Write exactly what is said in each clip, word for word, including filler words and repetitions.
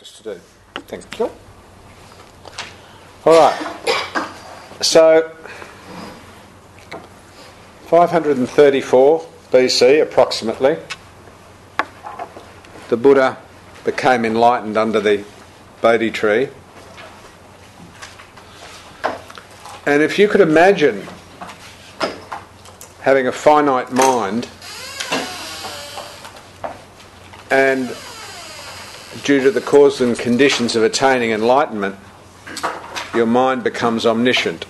practice to do. Thank you. All right. So, five hundred thirty-four B C approximately, the Buddha became enlightened under the Bodhi tree. And if you could imagine having a finite mind and due to the causes and conditions of attaining enlightenment, your mind becomes omniscient.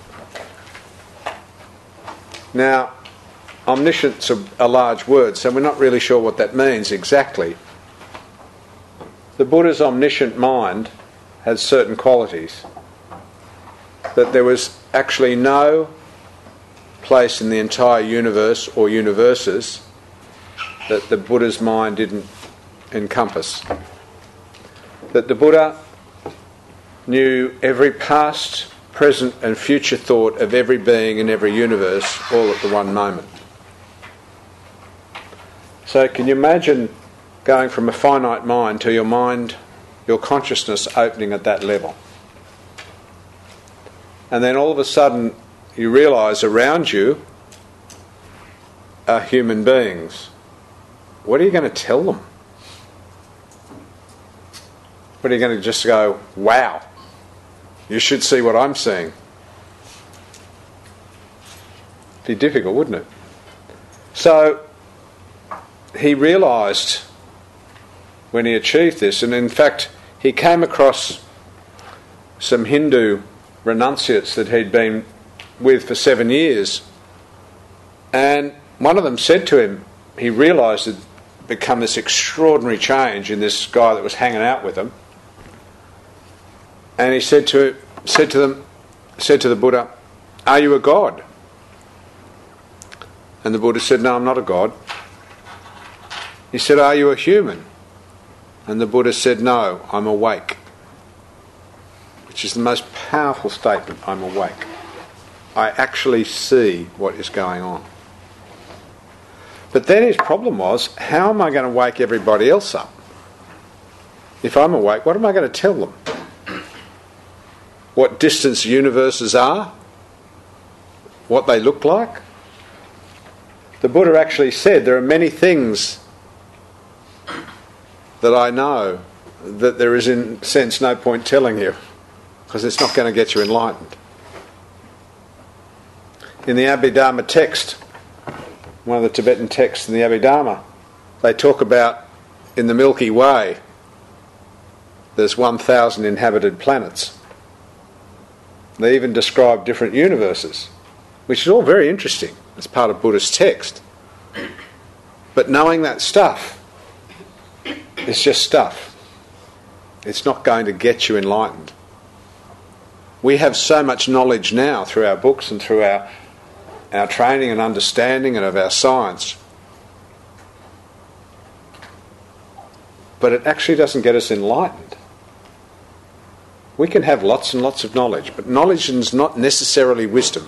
Now, omniscient's a, a large word, so we're not really sure what that means exactly. The Buddha's omniscient mind has certain qualities. That there was actually no place in the entire universe or universes that the Buddha's mind didn't encompass. That the Buddha knew every past, present and future thought of every being in every universe all at the one moment. So can you imagine going from a finite mind to your mind, your consciousness opening at that level? And then all of a sudden you realise around you are human beings. What are you going to tell them? What are you going to just go, wow, you should see what I'm seeing? It'd be difficult, wouldn't it? So he realised when he achieved this, and in fact he came across some Hindu renunciates that he'd been with for seven years, and one of them said to him, he realised it had become this extraordinary change in this guy that was hanging out with him, and he said to said to them said to the Buddha, "Are you a god?" And the Buddha said, "No, I'm not a god." He said, "Are you a human?" And the Buddha said, "No, I'm awake." Which is the most powerful statement, I'm awake. I actually see what is going on. But then his problem was, how am I going to wake everybody else up? If I'm awake, what am I going to tell them? What distance universes are? What they look like? The Buddha actually said, there are many things that I know that there is in a sense no point telling you, because it's not going to get you enlightened. In the Abhidharma text, one of the Tibetan texts in the Abhidharma, they talk about in the Milky Way there's one thousand inhabited planets. They even describe different universes, which is all very interesting as part of Buddhist text. But knowing that stuff is just stuff. It's not going to get you enlightened. We have so much knowledge now through our books and through our, our training and understanding and of our science. But it actually doesn't get us enlightened. We can have lots and lots of knowledge, but knowledge is not necessarily wisdom.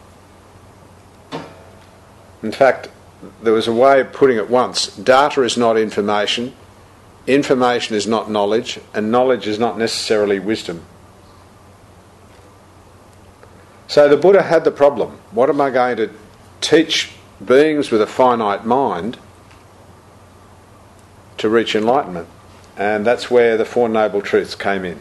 In fact, there was a way of putting it once. Data is not information, information is not knowledge, and knowledge is not necessarily wisdom. So the Buddha had the problem. What am I going to teach beings with a finite mind to reach enlightenment? And that's where the Four Noble Truths came in.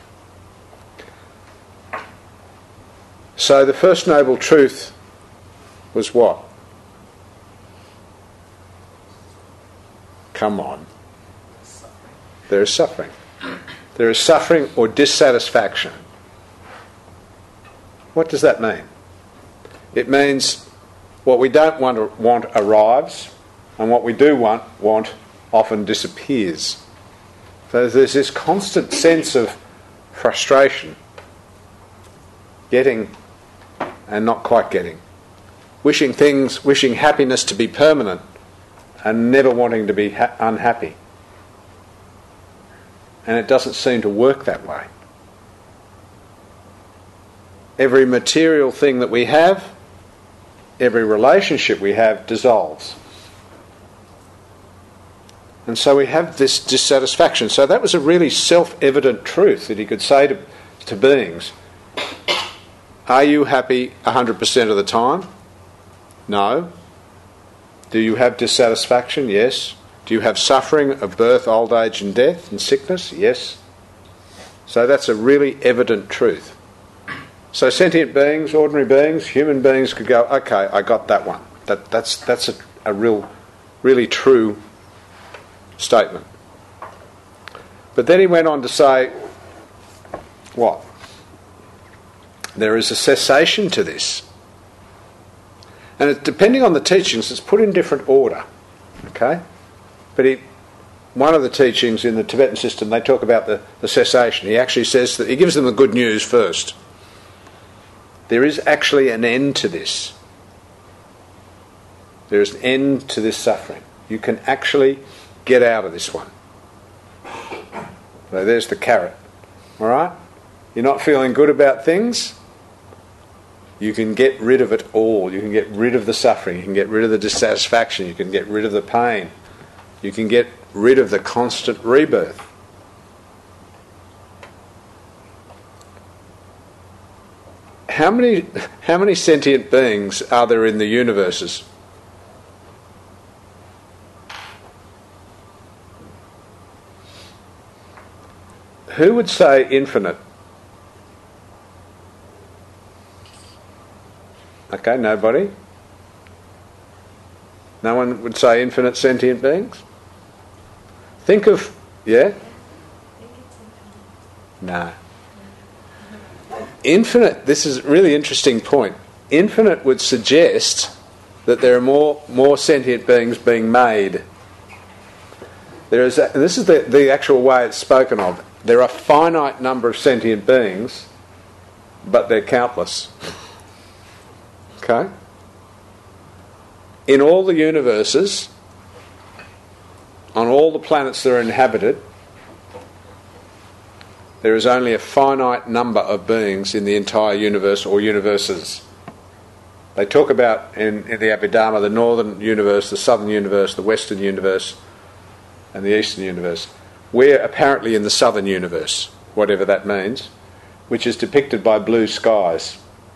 So the first Noble Truth was what? Come on. There is suffering. There is suffering or dissatisfaction. What does that mean? It means what we don't want, want arrives, and what we do want, want often disappears. So there's this constant sense of frustration, getting and not quite getting, wishing things, wishing happiness to be permanent and never wanting to be ha- unhappy. And it doesn't seem to work that way. Every material thing that we have, every relationship we have dissolves. And so we have this dissatisfaction. So that was a really self-evident truth that he could say to, to beings, are you happy one hundred percent of the time? No. Do you have dissatisfaction? Yes. Do you have suffering of birth, old age and death and sickness? Yes. So that's a really evident truth. So sentient beings, ordinary beings, human beings could go, okay, I got that one. That, that's that's a, a real, really true statement. But then he went on to say, what? There is a cessation to this. And it, depending on the teachings, it's put in different order. Okay? But he, one of the teachings in the Tibetan system, they talk about the, the cessation. He actually says that he gives them the good news first. There is actually an end to this. There is an end to this suffering. You can actually get out of this one. So there's the carrot. All right? You're not feeling good about things? You can get rid of it all. You can get rid of the suffering. You can get rid of the dissatisfaction. You can get rid of the pain. You can get rid of the constant rebirth. How many, how many sentient beings are there in the universes? Who would say infinite? Okay, nobody. No one would say infinite sentient beings? Think of, yeah? No. Infinite, this is a really interesting point. Infinite would suggest that there are more, more sentient beings being made. There is, a, and this is the, the actual way it's spoken of. There are a finite number of sentient beings, but they're countless. Okay? In all the universes, on all the planets that are inhabited, there is only a finite number of beings in the entire universe or universes. They talk about in, in the Abhidharma the northern universe, the southern universe, the western universe, and the eastern universe. We're apparently in the southern universe, whatever that means, which is depicted by blue skies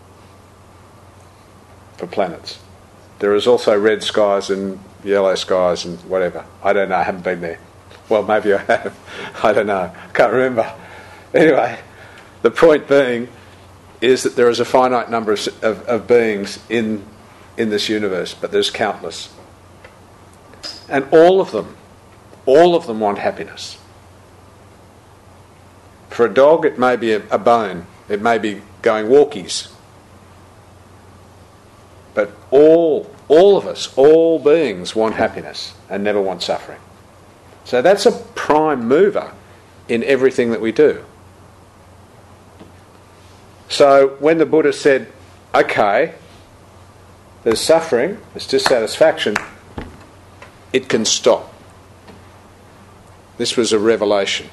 for planets. There is also red skies and yellow skies and whatever. I don't know, I haven't been there. Well, maybe I have. I don't know. I can't remember. Anyway, the point being is that there is a finite number of, of, of beings in, in this universe, but there's countless. And all of them, all of them want happiness. For a dog, it may be a, a bone. It may be going walkies. But all, all of us, all beings want happiness and never want suffering. So that's a prime mover in everything that we do. So when the Buddha said, okay, there's suffering, there's dissatisfaction, it can stop. This was a revelation.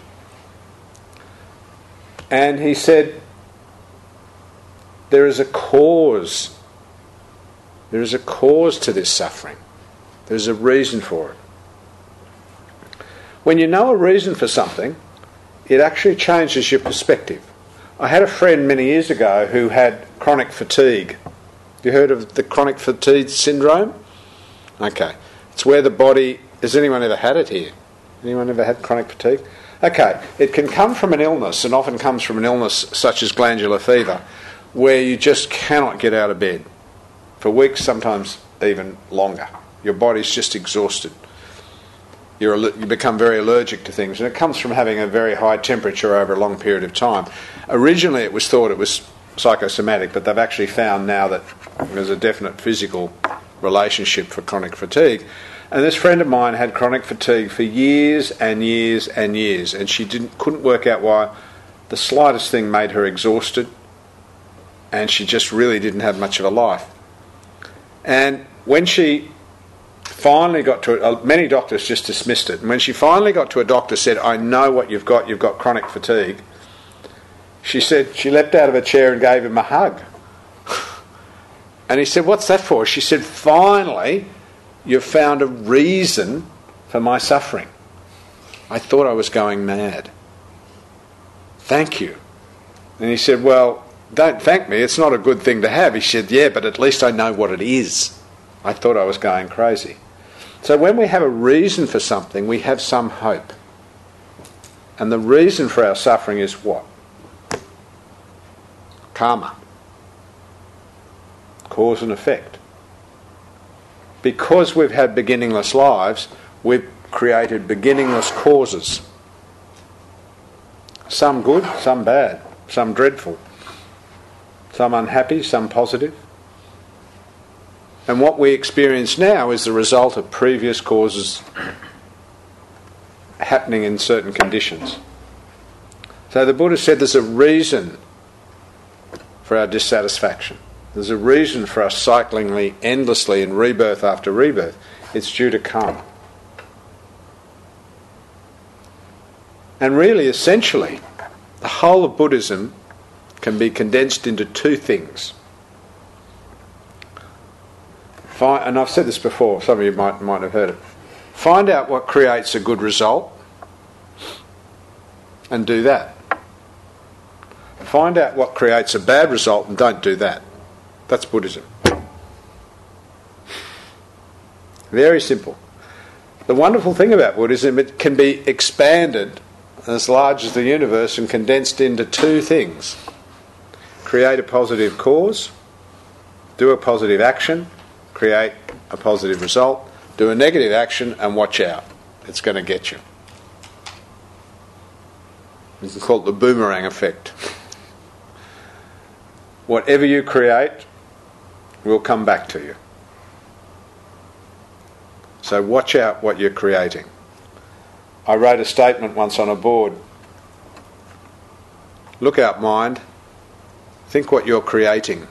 And he said, there is a cause. There is a cause to this suffering. There's a reason for it. When you know a reason for something, it actually changes your perspective. I had a friend many years ago who had chronic fatigue. You heard of the chronic fatigue syndrome? Okay. It's where the body... Has anyone ever had it here? Anyone ever had chronic fatigue? Okay. It can come from an illness, and often comes from an illness such as glandular fever, where you just cannot get out of bed. For weeks, sometimes even longer. Your body's just exhausted. You're, you become very allergic to things, and it comes from having a very high temperature over a long period of time. Originally it was thought it was psychosomatic, but they've actually found now that there's a definite physical relationship for chronic fatigue. And this friend of mine had chronic fatigue for years and years and years, and she didn't couldn't work out why. The slightest thing made her exhausted, and she just really didn't have much of a life. And when she finally got to it, uh, many doctors just dismissed it, and when she finally got to a doctor, said, I know what you've got, you've got chronic fatigue, she said, she leapt out of her chair and gave him a hug. And he said, what's that for? She said, finally, you've found a reason for my suffering. I thought I was going mad. Thank you. And he said, well, don't thank me, it's not a good thing to have. He said, yeah, but at least I know what it is. I thought I was going crazy. So when we have a reason for something, we have some hope. And the reason for our suffering is what? Karma. Cause and effect. Because we've had beginningless lives, we've created beginningless causes. Some good, some bad, some dreadful, some unhappy, some positive. And what we experience now is the result of previous causes happening in certain conditions. So the Buddha said there's a reason for our dissatisfaction. There's a reason for us cycling endlessly in rebirth after rebirth. It's due to karma. And really, essentially, the whole of Buddhism can be condensed into two things. Find, and I've said this before, some of you might, might have heard it. Find out what creates a good result and do that. Find out what creates a bad result and don't do that. That's Buddhism. Very simple. The wonderful thing about Buddhism, it can be expanded as large as the universe and condensed into two things. Create a positive cause, do a positive action, create a positive result, do a negative action and watch out. It's going to get you. It's called the boomerang effect. Whatever you create will come back to you. So watch out what you're creating. I wrote a statement once on a board. Look out, mind. Think what you're creating.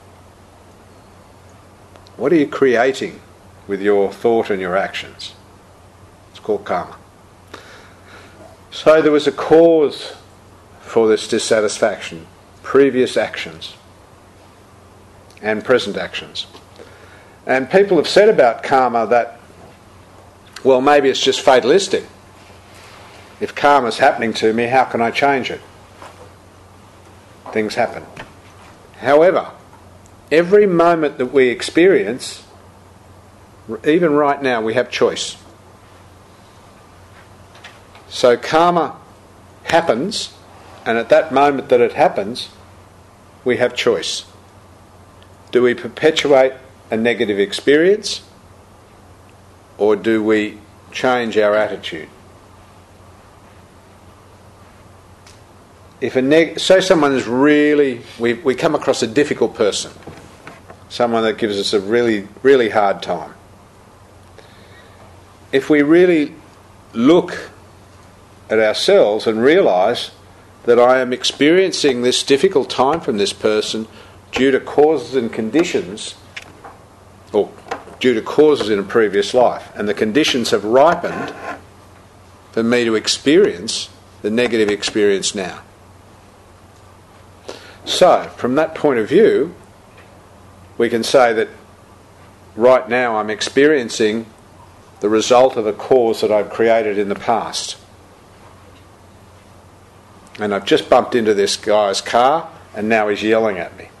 What are you creating with your thought and your actions? It's called karma. So there was a cause for this dissatisfaction, previous actions and present actions. And people have said about karma that, well, maybe it's just fatalistic. If karma's happening to me, how can I change it? Things happen. However, every moment that we experience, even right now, we have choice. So karma happens, and at that moment that it happens, we have choice. Do we perpetuate a negative experience, or do we change our attitude? If a neg- so someone is really, we, we come across a difficult person, someone that gives us a really, really hard time. If we really look at ourselves and realise that I am experiencing this difficult time from this person due to causes and conditions, or due to causes in a previous life, and the conditions have ripened for me to experience the negative experience now. So, from that point of view, we can say that right now I'm experiencing the result of a cause that I've created in the past. And I've just bumped into this guy's car and now he's yelling at me.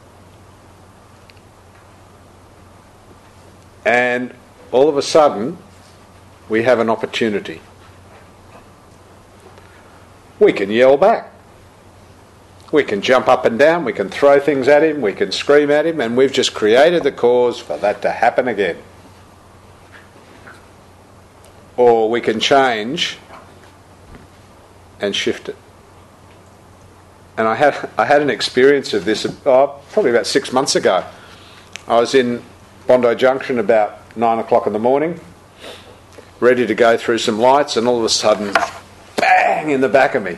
And all of a sudden, we have an opportunity. We can yell back. We can jump up and down, we can throw things at him, we can scream at him, and we've just created the cause for that to happen again. Or we can change and shift it. And I had I had an experience of this oh, probably about six months ago. I was in Bondi Junction about nine o'clock in the morning, ready to go through some lights, and all of a sudden, bang, in the back of me.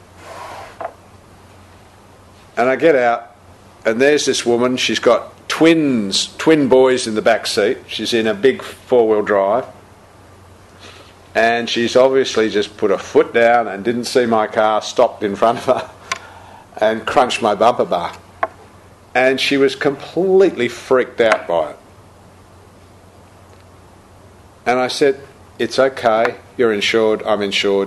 And I get out, and there's this woman. She's got twins, twin boys in the back seat. She's in a big four-wheel drive. And she's obviously just put her foot down and didn't see my car, stopped in front of her, and crunched my bumper bar. And she was completely freaked out by it. And I said, it's okay, you're insured, I'm insured.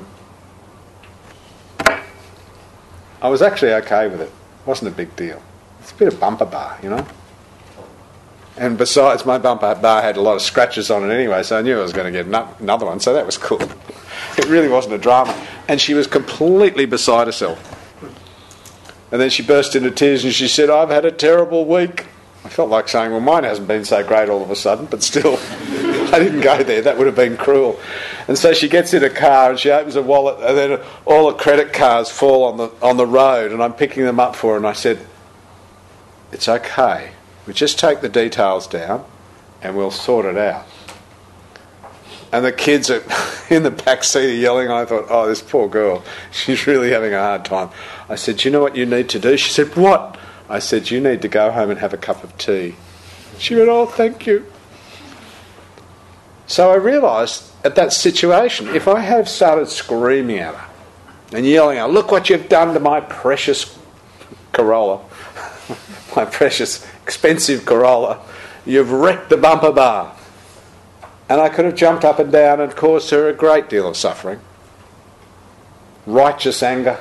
I was actually okay with it. It wasn't a big deal. It's a bit of bumper bar, you know. And besides, my bumper bar had a lot of scratches on it anyway, so I knew I was going to get another one, so that was cool. It really wasn't a drama. And she was completely beside herself. And then she burst into tears and she said, I've had a terrible week. I felt like saying, well, mine hasn't been so great all of a sudden, but still, I didn't go there. That would have been cruel. And so she gets in a car and she opens her wallet, and then all the credit cards fall on the on the road, and I'm picking them up for her, and I said, it's okay. We just take the details down and we'll sort it out. And the kids are in the back seat are yelling. I thought, oh, this poor girl, she's really having a hard time. I said, do you know what you need to do? She said, what? I said, you need to go home and have a cup of tea. She went, oh, thank you. So I realised at that situation, if I had started screaming at her and yelling at her, look what you've done to my precious Corolla, my precious expensive Corolla, you've wrecked the bumper bar. And I could have jumped up and down and caused her a great deal of suffering. Righteous anger.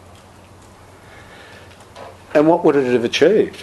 And what would it have achieved?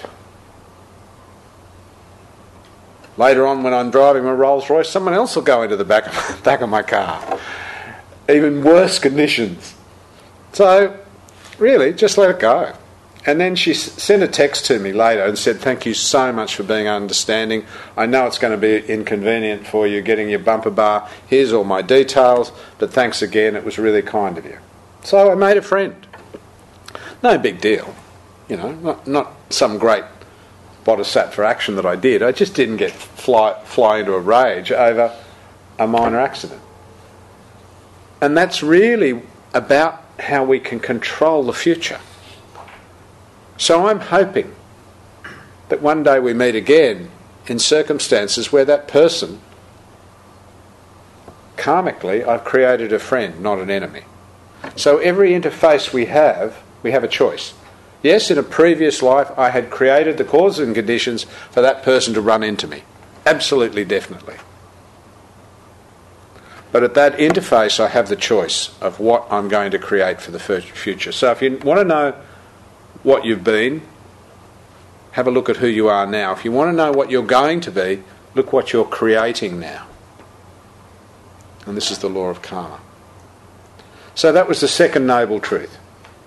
Later on, when I'm driving my Rolls Royce, someone else will go into the back of, back of my car. Even worse conditions. So, really, just let it go. And then she sent a text to me later and said, thank you so much for being understanding. I know it's going to be inconvenient for you getting your bumper bar. Here's all my details, but thanks again. It was really kind of you. So I made a friend. No big deal. You know, not, not some great bodhisattva action that I did. I just didn't get fly, fly into a rage over a minor accident. And that's really about how we can control the future. So I'm hoping that one day we meet again in circumstances where that person, karmically, I've created a friend, not an enemy. So every interface we have, we have a choice. Yes, in a previous life I had created the causes and conditions for that person to run into me. Absolutely, definitely. But at that interface I have the choice of what I'm going to create for the future. So if you want to know what you've been, have a look at who you are now. If you want to know what you're going to be, look what you're creating now. And this is the law of karma. So that was the second noble truth.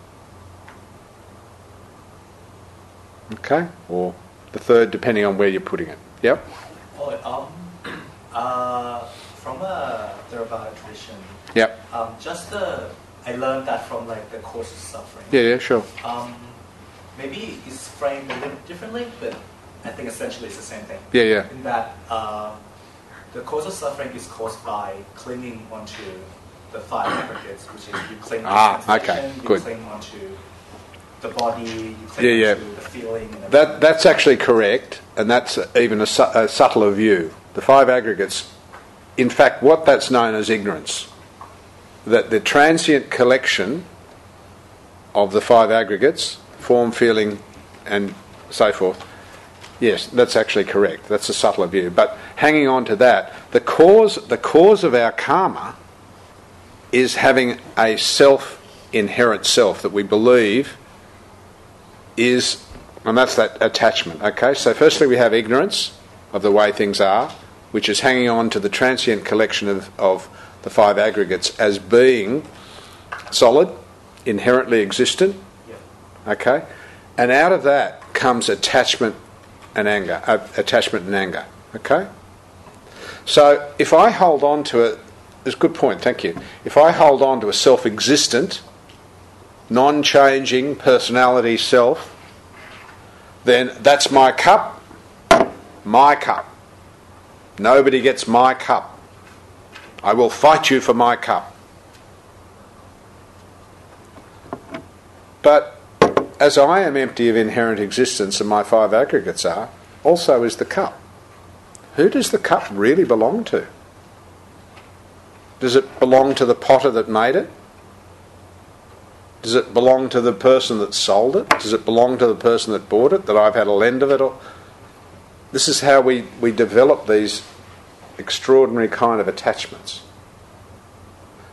Okay? Or the third, depending on where you're putting it. Yep? Oh, um, uh, from a Theravada tradition, yep. um, just the, I learned that from like the Course of Suffering. Yeah, yeah, sure. Um, maybe it's framed a little differently, but I think essentially it's the same thing. Yeah, yeah. In that uh, the cause of suffering is caused by clinging onto the five aggregates, which is you cling ah, to okay, you good. cling onto the body, you cling yeah, yeah. onto the feeling. And that that's actually correct, and that's even a, su- a subtler view. The five aggregates, in fact, what that's known as ignorance. That the transient collection of the five aggregates, form, feeling, and so forth. Yes, that's actually correct. That's a subtler view. But hanging on to that, the cause, the cause of our karma is having a self, inherent self that we believe is, and that's that attachment. Okay, so firstly we have ignorance of the way things are, which is hanging on to the transient collection of, of the five aggregates as being solid, inherently existent. Okay, and out of that comes attachment and anger, uh, attachment and anger. Okay, so if I hold on to it, it's a good point. Thank you. If I hold on to a self-existent, non-changing personality self, then that's my cup. My cup. Nobody gets my cup. I will fight you for my cup. But as I am empty of inherent existence and my five aggregates are, also is the cup. Who does the cup really belong to? Does it belong to the potter that made it? Does it belong to the person that sold it? Does it belong to the person that bought it, that I've had a lend of it? Or this is how we, we develop these extraordinary kind of attachments.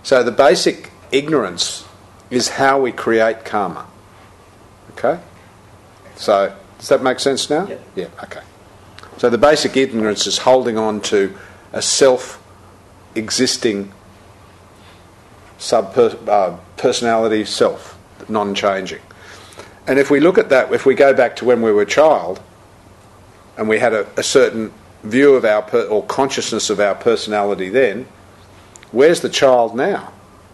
So the basic ignorance is how we create karma. Okay? So, does that make sense now? Yeah. Yeah, okay. So the basic ignorance is holding on to a self-existing sub-personality self, non-changing. And if we look at that, if we go back to when we were a child, and we had a, a certain view of our, per, or consciousness of our personality then, where's the child now?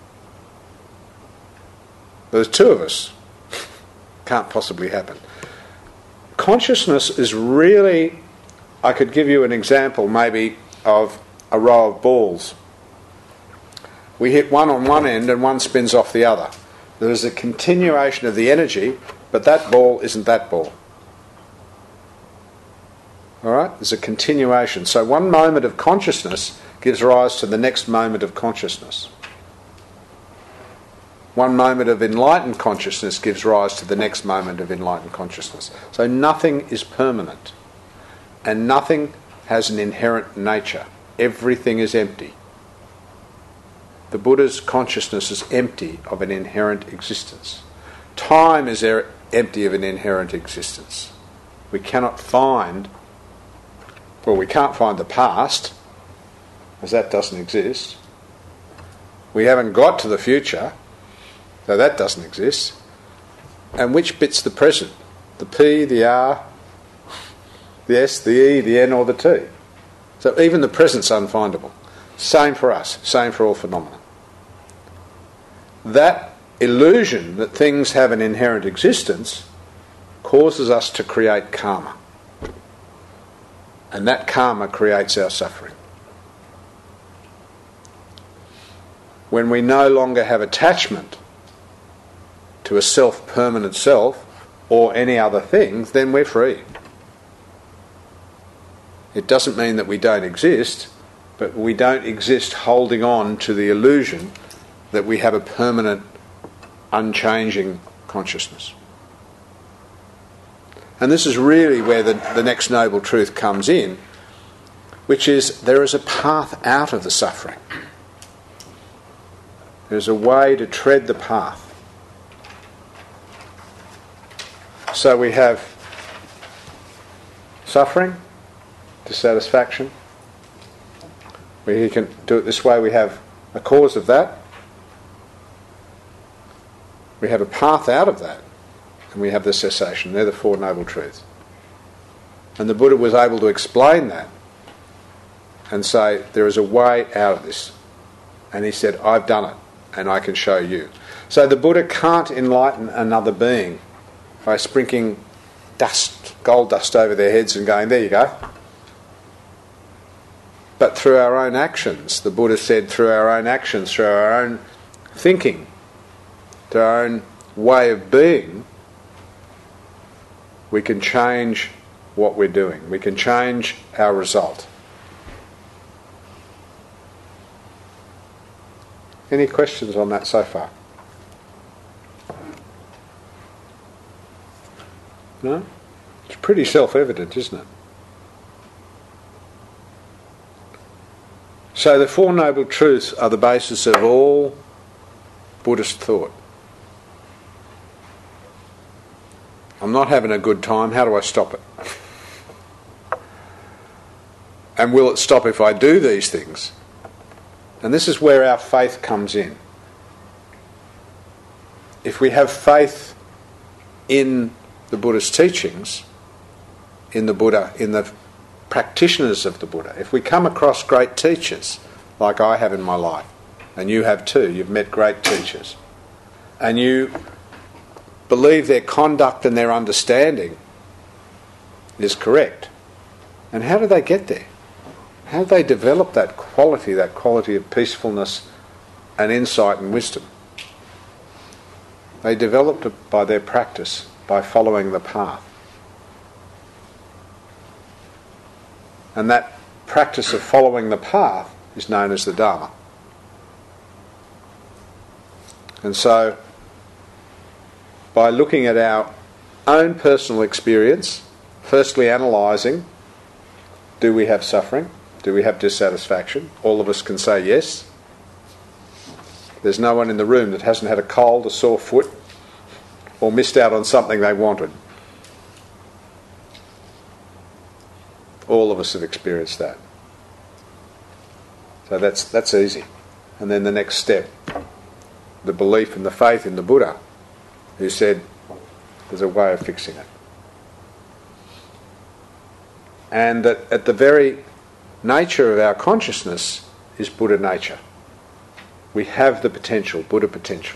There's two of us. Can't possibly happen. Consciousness is really, I could give you an example maybe of a row of balls. We hit one on one end and one spins off the other. There is a continuation of the energy, but that ball isn't that ball. Alright? There's a continuation. So one moment of consciousness gives rise to the next moment of consciousness. One moment of enlightened consciousness gives rise to the next moment of enlightened consciousness. So nothing is permanent. And nothing has an inherent nature. Everything is empty. The Buddha's consciousness is empty of an inherent existence. Time is er- empty of an inherent existence. We cannot find, well, we can't find the past, because that doesn't exist. We haven't got to the future, so that doesn't exist. And which bit's the present? The P, the R, the S, the E, the N or the T. So even the present's unfindable. Same for us, same for all phenomena. That illusion that things have an inherent existence causes us to create karma. And that karma creates our suffering. When we no longer have attachment to a self-permanent self or any other thing, then we're free. It doesn't mean that we don't exist, but we don't exist holding on to the illusion that we have a permanent, unchanging consciousness. And this is really where the, the next noble truth comes in, which is there is a path out of the suffering. There's a way to tread the path. So we have suffering, dissatisfaction. We can do it this way. We have a cause of that. We have a path out of that. And we have the cessation. They're the Four Noble Truths. And the Buddha was able to explain that and say, there is a way out of this. And he said, I've done it, and I can show you. So the Buddha can't enlighten another being by sprinkling dust, gold dust over their heads and going, there you go. But through our own actions, the Buddha said, through our own actions, through our own thinking, through our own way of being, we can change what we're doing. We can change our result. Any questions on that so far? No? It's pretty self-evident, isn't it? So the Four Noble Truths are the basis of all Buddhist thought. I'm not having a good time, how do I stop it? And will it stop if I do these things? And this is where our faith comes in. If we have faith in the Buddha's teachings, in the Buddha, in the practitioners of the Buddha, if we come across great teachers, like I have in my life, and you have too, you've met great teachers, and you believe their conduct and their understanding is correct, and how do they get there? How do they develop that quality, that quality of peacefulness and insight and wisdom? They developed it by their practice, by following the path. And that practice of following the path is known as the Dharma. And so, by looking at our own personal experience, firstly analysing, do we have suffering? Do we have dissatisfaction? All of us can say yes. There's no one in the room that hasn't had a cold, a sore foot, or missed out on something they wanted. All of us have experienced that. So that's that's easy. And then the next step, the belief and the faith in the Buddha, who said there's a way of fixing it. And that at the very nature of our consciousness is Buddha nature. We have the potential, Buddha potential.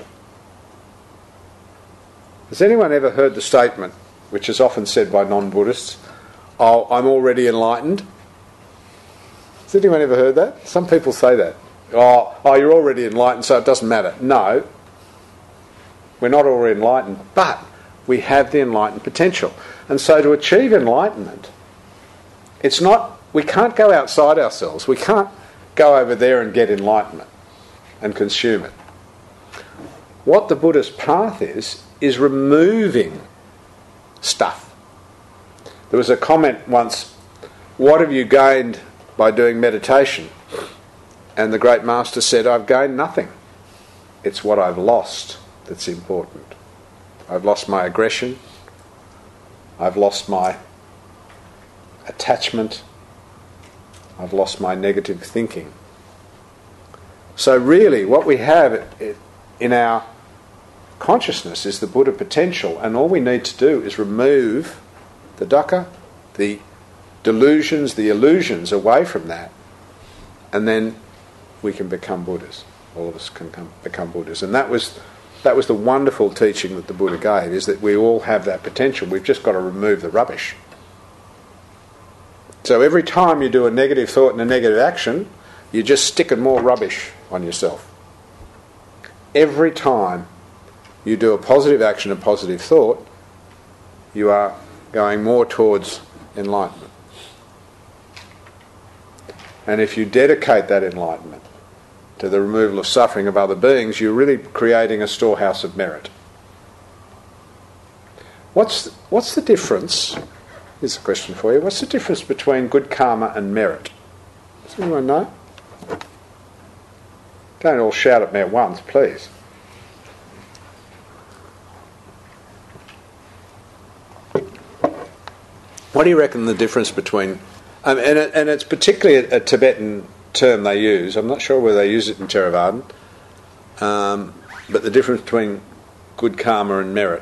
Has anyone ever heard the statement, which is often said by non-Buddhists, "Oh, I'm already enlightened"? Has anyone ever heard that? Some people say that. Oh, oh, you're already enlightened, so it doesn't matter. No, we're not already enlightened, but we have the enlightened potential. And so to achieve enlightenment, it's not, we can't go outside ourselves. We can't go over there and get enlightenment and consume it. What the Buddhist path is, is removing stuff. There was a comment once, what have you gained by doing meditation? And the great master said, I've gained nothing. It's what I've lost that's important. I've lost my aggression. I've lost my attachment. I've lost my negative thinking. So really what we have in our consciousness is the Buddha potential, and all we need to do is remove the dukkha, the delusions, the illusions away from that, and then we can become Buddhas. All of us can come, become Buddhas. And that was that was the wonderful teaching that the Buddha gave, is that we all have that potential. We've just got to remove the rubbish. So every time you do a negative thought and a negative action, you're just sticking more rubbish on yourself. Every time you do a positive action, a positive thought, you are going more towards enlightenment. And if you dedicate that enlightenment to the removal of suffering of other beings, you're really creating a storehouse of merit. What's the, what's the difference? Here's a question for you. What's the difference between good karma and merit? Does anyone know? Don't all shout at me at once, please. What do you reckon the difference between... Um, and, it, and it's particularly a, a Tibetan term they use. I'm not sure whether they use it in Theravadan. Um, but the difference between good karma and merit.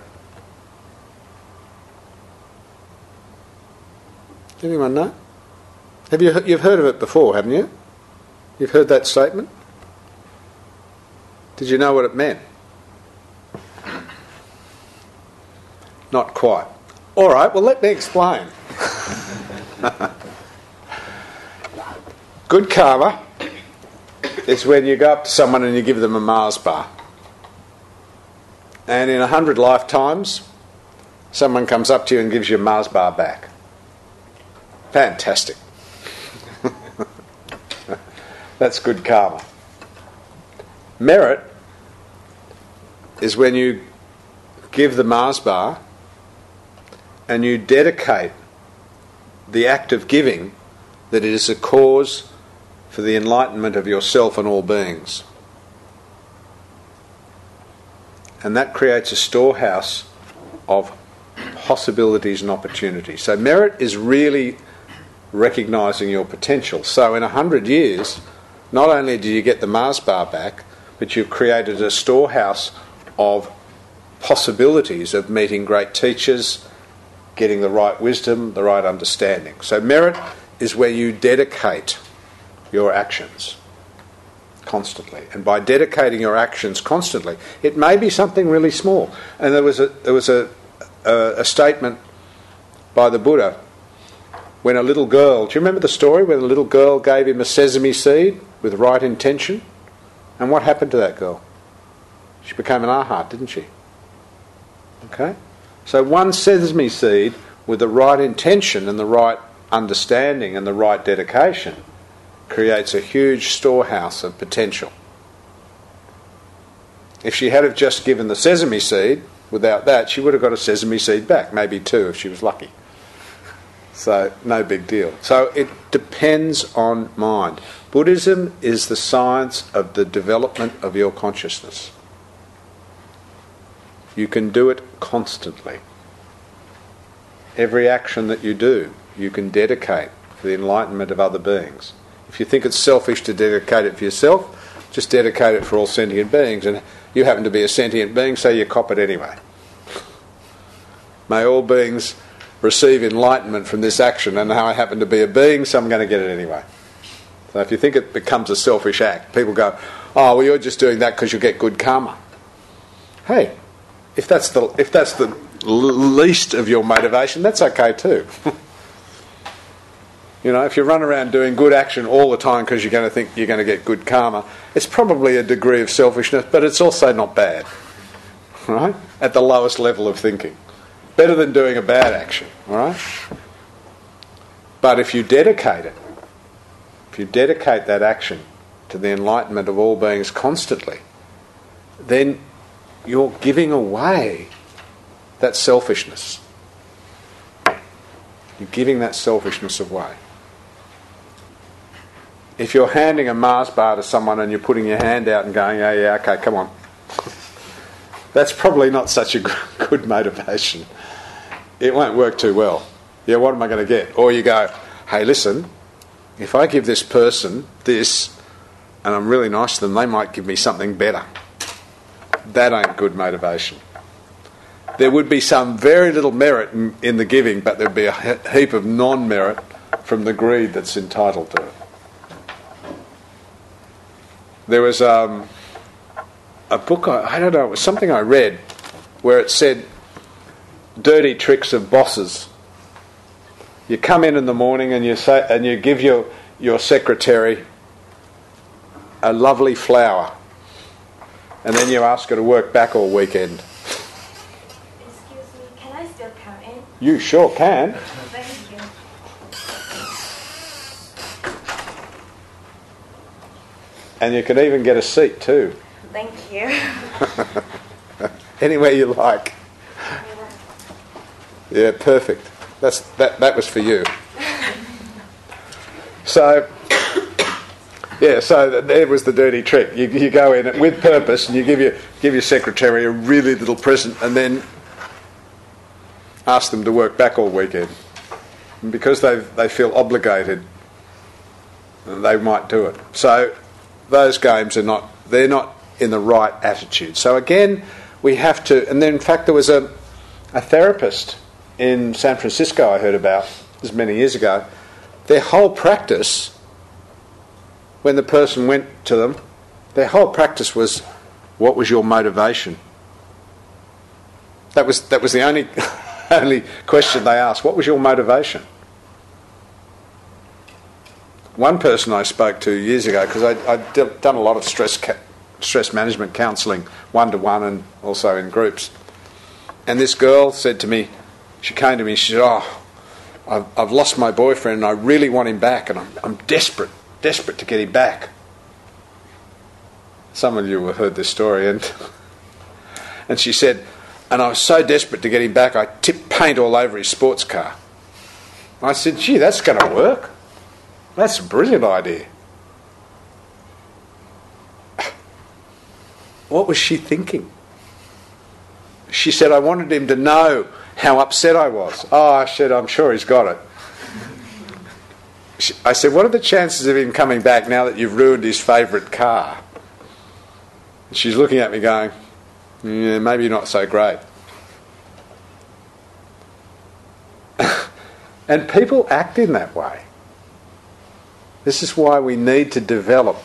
Anyone know? Have you you've heard of it before, haven't you? You've heard that statement? Did you know what it meant? Not quite. All right, well, let me explain. Good karma is when you go up to someone and you give them a Mars bar. And in a hundred lifetimes, someone comes up to you and gives you a Mars bar back. Fantastic. That's good karma. Merit is when you give the Mars bar and you dedicate the act of giving that it is a cause for the enlightenment of yourself and all beings. And that creates a storehouse of possibilities and opportunities. So merit is really recognising your potential. So in a hundred years, not only do you get the Mars bar back, but you've created a storehouse of possibilities of meeting great teachers, getting the right wisdom, the right understanding. So merit is where you dedicate your actions constantly. And by dedicating your actions constantly, it may be something really small. And there was a there was a a, a statement by the Buddha when a little girl, do you remember the story when a little girl gave him a sesame seed with right intention? And what happened to that girl? She became an arhat, didn't she? Okay? So one sesame seed with the right intention and the right understanding and the right dedication creates a huge storehouse of potential. If she had have just given the sesame seed, without that, she would have got a sesame seed back, maybe two if she was lucky. So, no big deal. So it depends on mind. Buddhism is the science of the development of your consciousness. You can do it constantly. Every action that you do, you can dedicate for the enlightenment of other beings. If you think it's selfish to dedicate it for yourself, just dedicate it for all sentient beings. And you happen to be a sentient being, so you cop it anyway. May all beings receive enlightenment from this action, and I happen to be a being, so I'm going to get it anyway. So if you think it becomes a selfish act, people go, oh, well, you're just doing that because you'll get good karma. Hey, if that's the if that's the least of your motivation, that's okay too. You know, if you run around doing good action all the time because you're going to think you're going to get good karma, it's probably a degree of selfishness, but it's also not bad, right? At the lowest level of thinking. Better than doing a bad action, all right? But if you dedicate it, if you dedicate that action to the enlightenment of all beings constantly, then you're giving away that selfishness. You're giving that selfishness away. If you're handing a Mars bar to someone and you're putting your hand out and going, oh yeah, okay, come on. That's probably not such a good motivation. It won't work too well. Yeah, what am I going to get? Or you go, hey, listen, if I give this person this and I'm really nice to them, they might give me something better. That ain't good motivation. There would be some very little merit in, in the giving, but there'd be a heap of non-merit from the greed that's entitled to it. There was um, a book, I, I don't know, it was something I read where it said dirty tricks of bosses. You come in in the morning and you say, and you give your, your secretary a lovely flower, and then you ask her to work back all weekend. Excuse me, can I still come in? You sure can. Thank you. And you can even get a seat too. Thank you. Anywhere you like. Yeah, perfect. That's that. That was for you. So, yeah. So there was the dirty trick. You, you go in with purpose, and you give your give your secretary a really little present, and then ask them to work back all weekend. And because they they feel obligated, they might do it. So those games are not. They're not in the right attitude. So again, we have to. And then, in fact, there was a a therapist in San Francisco I heard about this many years ago. Their whole practice, when the person went to them, their whole practice was, what was your motivation? That was that was the only only question they asked. What was your motivation? One person I spoke to years ago, because I'd done a lot of stress ca- stress management counselling, one-to-one and also in groups, and this girl said to me, she came to me and she said, oh, I've, I've lost my boyfriend and I really want him back, and I'm, I'm desperate, desperate to get him back. Some of you have heard this story, and and she said, and I was so desperate to get him back, I tipped paint all over his sports car. I said, gee, that's going to work. That's a brilliant idea. What was she thinking? She said, I wanted him to know how upset I was. Oh, I said, I'm sure he's got it. I said, what are the chances of him coming back now that you've ruined his favourite car? And she's looking at me going, yeah, maybe not so great. And people act in that way. This is why we need to develop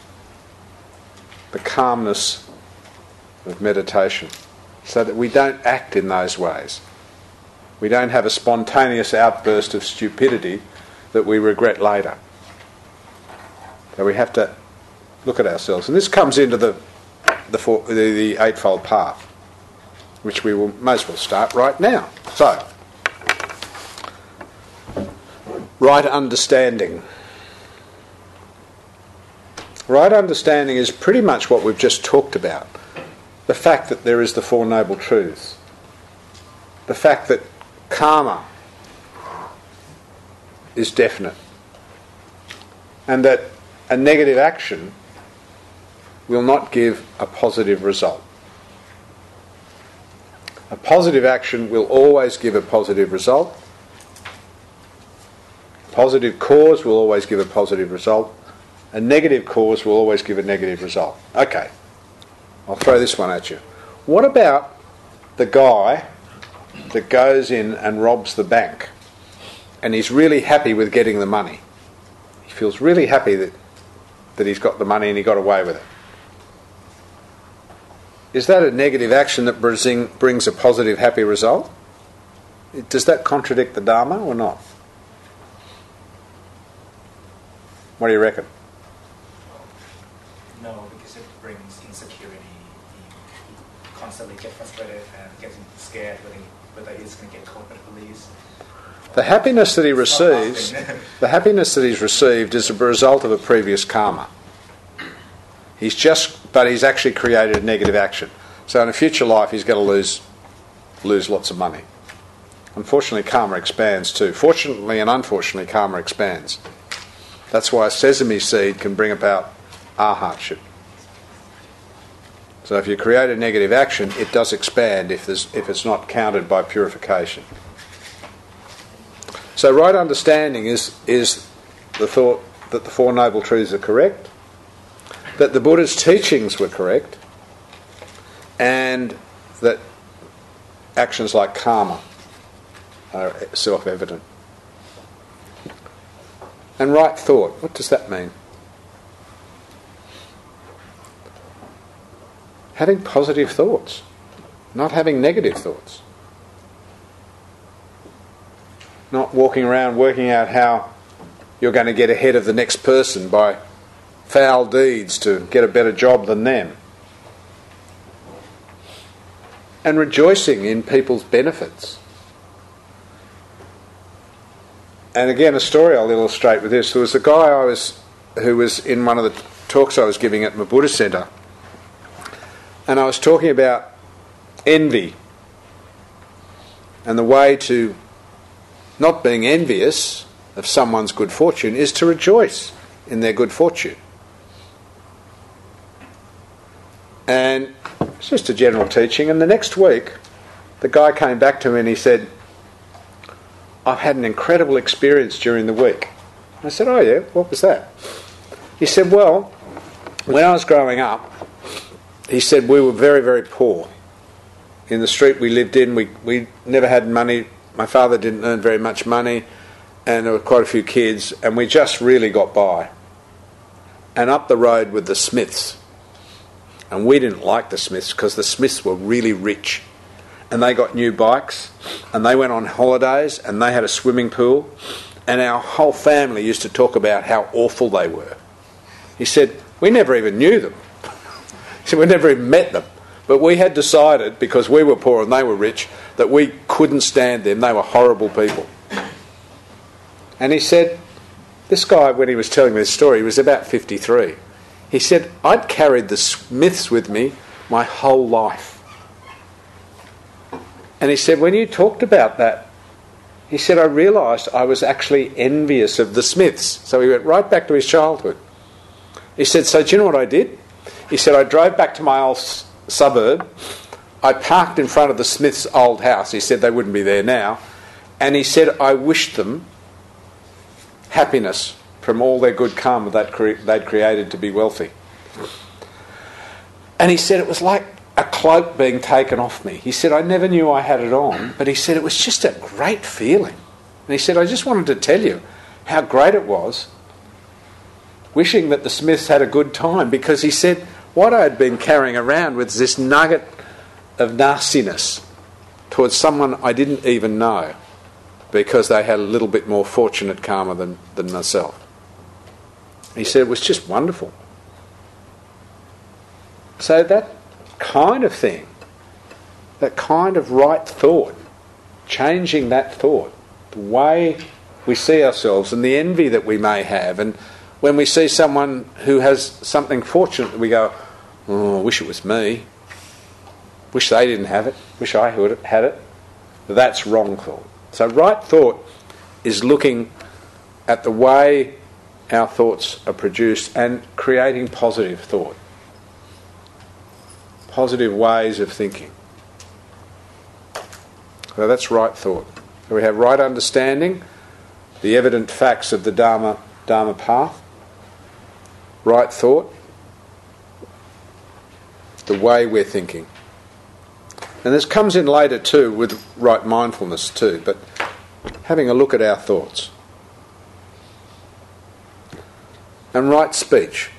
the calmness of meditation, so that we don't act in those ways. We don't have a spontaneous outburst of stupidity that we regret later. So we have to look at ourselves. And this comes into the the, four, the, the Eightfold Path, which we will most well start right now. So, right understanding. Right understanding is pretty much what we've just talked about. The fact that there is the Four Noble Truths. The fact that karma is definite. And that a negative action will not give a positive result. A positive action will always give a positive result. Positive cause will always give a positive result. A negative cause will always give a negative result. Okay, I'll throw this one at you. What about the guy that goes in and robs the bank and he's really happy with getting the money? He feels really happy that, that he's got the money and he got away with it. Is that a negative action that brings a positive, happy result? Does that contradict the Dharma or not? What do you reckon? No, because it brings insecurity. He constantly gets frustrated and gets scared whether, he, whether he's going to get caught by the police. The happiness that he receives, the happiness that he's received is a result of a previous karma. He's just, but he's actually created a negative action. So in a future life, he's going to lose, lose lots of money. Unfortunately, karma expands too. Fortunately and unfortunately, karma expands. That's why a sesame seed can bring about arhatship. So if you create a negative action, it does expand if there's, if it's not countered by purification. So right understanding is, is the thought that the Four Noble Truths are correct, that the Buddha's teachings were correct, and that actions like karma are self-evident. And right thought, what does that mean? Having positive thoughts, not having negative thoughts. Not walking around working out how you're going to get ahead of the next person by foul deeds to get a better job than them. And rejoicing in people's benefits. And again, a story I'll illustrate with this. There was a guy I was who was in one of the talks I was giving at my Buddha Centre, and I was talking about envy and the way to not being envious of someone's good fortune is to rejoice in their good fortune. And it's just a general teaching. And the next week, the guy came back to me and he said, I've had an incredible experience during the week. I said, oh yeah, what was that? He said, well, when I was growing up, he said we were very, very poor. In the street we lived in, we, we never had money. My father didn't earn very much money, and there were quite a few kids, and we just really got by. And up the road with the Smiths. And we didn't like the Smiths because the Smiths were really rich. And they got new bikes, and they went on holidays, and they had a swimming pool, and our whole family used to talk about how awful they were. He said, we never even knew them. He said, we never even met them. But we had decided, because we were poor and they were rich, that we couldn't stand them. They were horrible people. And he said, this guy, when he was telling me this story, he was about fifty-three. He said, I'd carried the Smiths with me my whole life. And he said, when you talked about that, he said, I realised I was actually envious of the Smiths. So he went right back to his childhood. He said, so do you know what I did? He said, I drove back to my old s- suburb. I parked in front of the Smiths' old house. He said they wouldn't be there now. And he said, I wished them happiness from all their good karma that cre- they'd created to be wealthy. And he said it was like a cloak being taken off me. He said, I never knew I had it on, but he said it was just a great feeling. And he said, I just wanted to tell you how great it was, wishing that the Smiths had a good time, because he said what I had been carrying around was this nugget of nastiness towards someone I didn't even know, because they had a little bit more fortunate karma than, than myself. He said it was just wonderful. So that kind of thing, that kind of right thought, changing that thought, the way we see ourselves and the envy that we may have, and when we see someone who has something fortunate, we go, oh, I wish it was me. Wish they didn't have it. Wish I had it. That's wrong thought. So right thought is looking at the way our thoughts are produced and creating positive thought, positive ways of thinking. So that's right thought. So we have right understanding, the evident facts of the Dharma, Dharma path, right thought, the way we're thinking. And this comes in later too with right mindfulness too, but having a look at our thoughts. And right speech.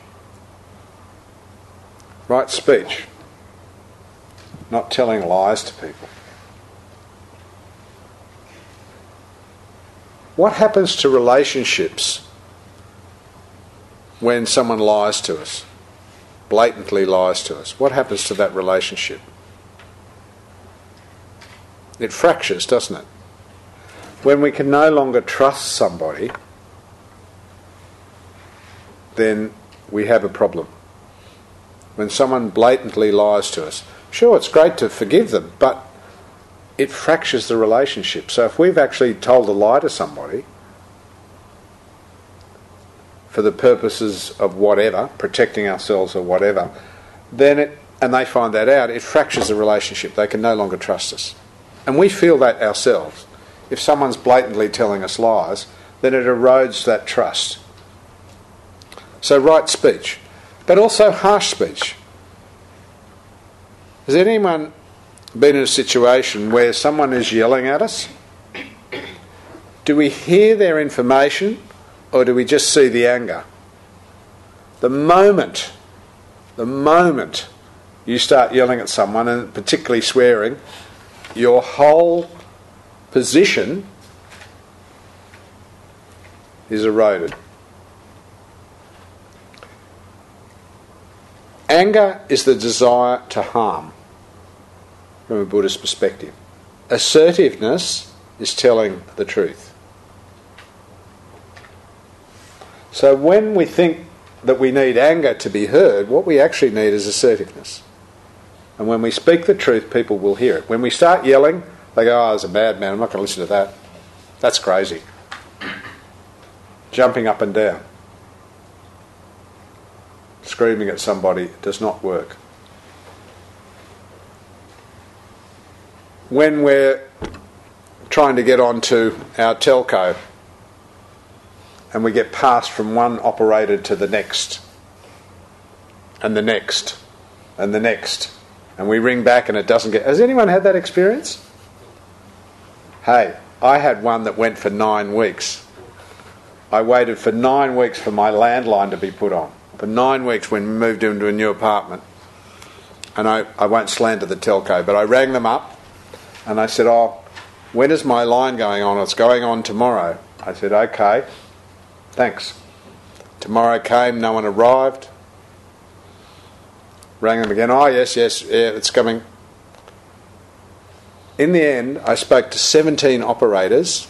Right speech. Not telling lies to people. What happens to relationships when someone lies to us, blatantly lies to us? What happens to that relationship? It fractures, doesn't it? When we can no longer trust somebody, then we have a problem. When someone blatantly lies to us, sure, it's great to forgive them, but it fractures the relationship. So if we've actually told a lie to somebody for the purposes of whatever, protecting ourselves or whatever, then it, and they find that out, it fractures the relationship. They can no longer trust us. And we feel that ourselves. If someone's blatantly telling us lies, then it erodes that trust. So right speech, but also harsh speech. Has anyone been in a situation where someone is yelling at us? Do we hear their information or do we just see the anger? The moment, the moment you start yelling at someone, and particularly swearing, your whole position is eroded. Anger is the desire to harm from a Buddhist perspective. Assertiveness is telling the truth. So when we think that we need anger to be heard, what we actually need is assertiveness. And when we speak the truth, people will hear it. When we start yelling, they go, oh, there's a madman, I'm not going to listen to that. That's crazy. Jumping up and down. Screaming at somebody does not work. When we're trying to get onto our telco and we get passed from one operator to the next and the next and the next, and we ring back and it doesn't get... Has anyone had that experience? Hey, I had one that went for nine weeks. I waited for nine weeks for my landline to be put on. For nine weeks when we moved into a new apartment. And I, I won't slander the telco, but I rang them up and I said, oh, when is my line going on? It's going on tomorrow. I said, okay, thanks. Tomorrow came, no one arrived. Rang them again, oh yes, yes, yeah, it's coming. In the end, I spoke to seventeen operators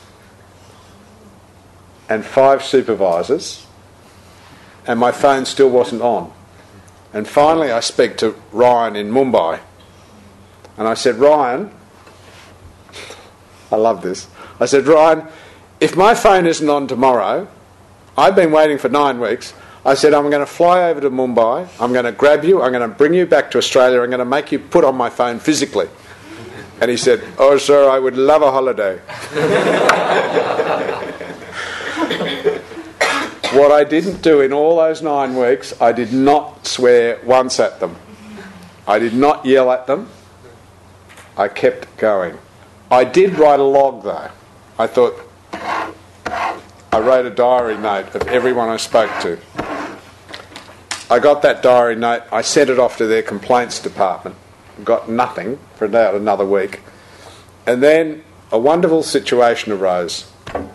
and five supervisors, and my phone still wasn't on. And finally I speak to Ryan in Mumbai, and I said, Ryan, I love this, I said, Ryan, if my phone isn't on tomorrow, I've been waiting for nine weeks, I said, I'm going to fly over to Mumbai, I'm going to grab you, I'm going to bring you back to Australia, I'm going to make you put on my phone physically. And he said, oh sir, I would love a holiday. What I didn't do in all those nine weeks, I did not swear once at them. I did not yell at them. I kept going. I did write a log though. I thought, I wrote a diary note of everyone I spoke to. I got that diary note, I sent it off to their complaints department. Got nothing for about another week. And then a wonderful situation arose.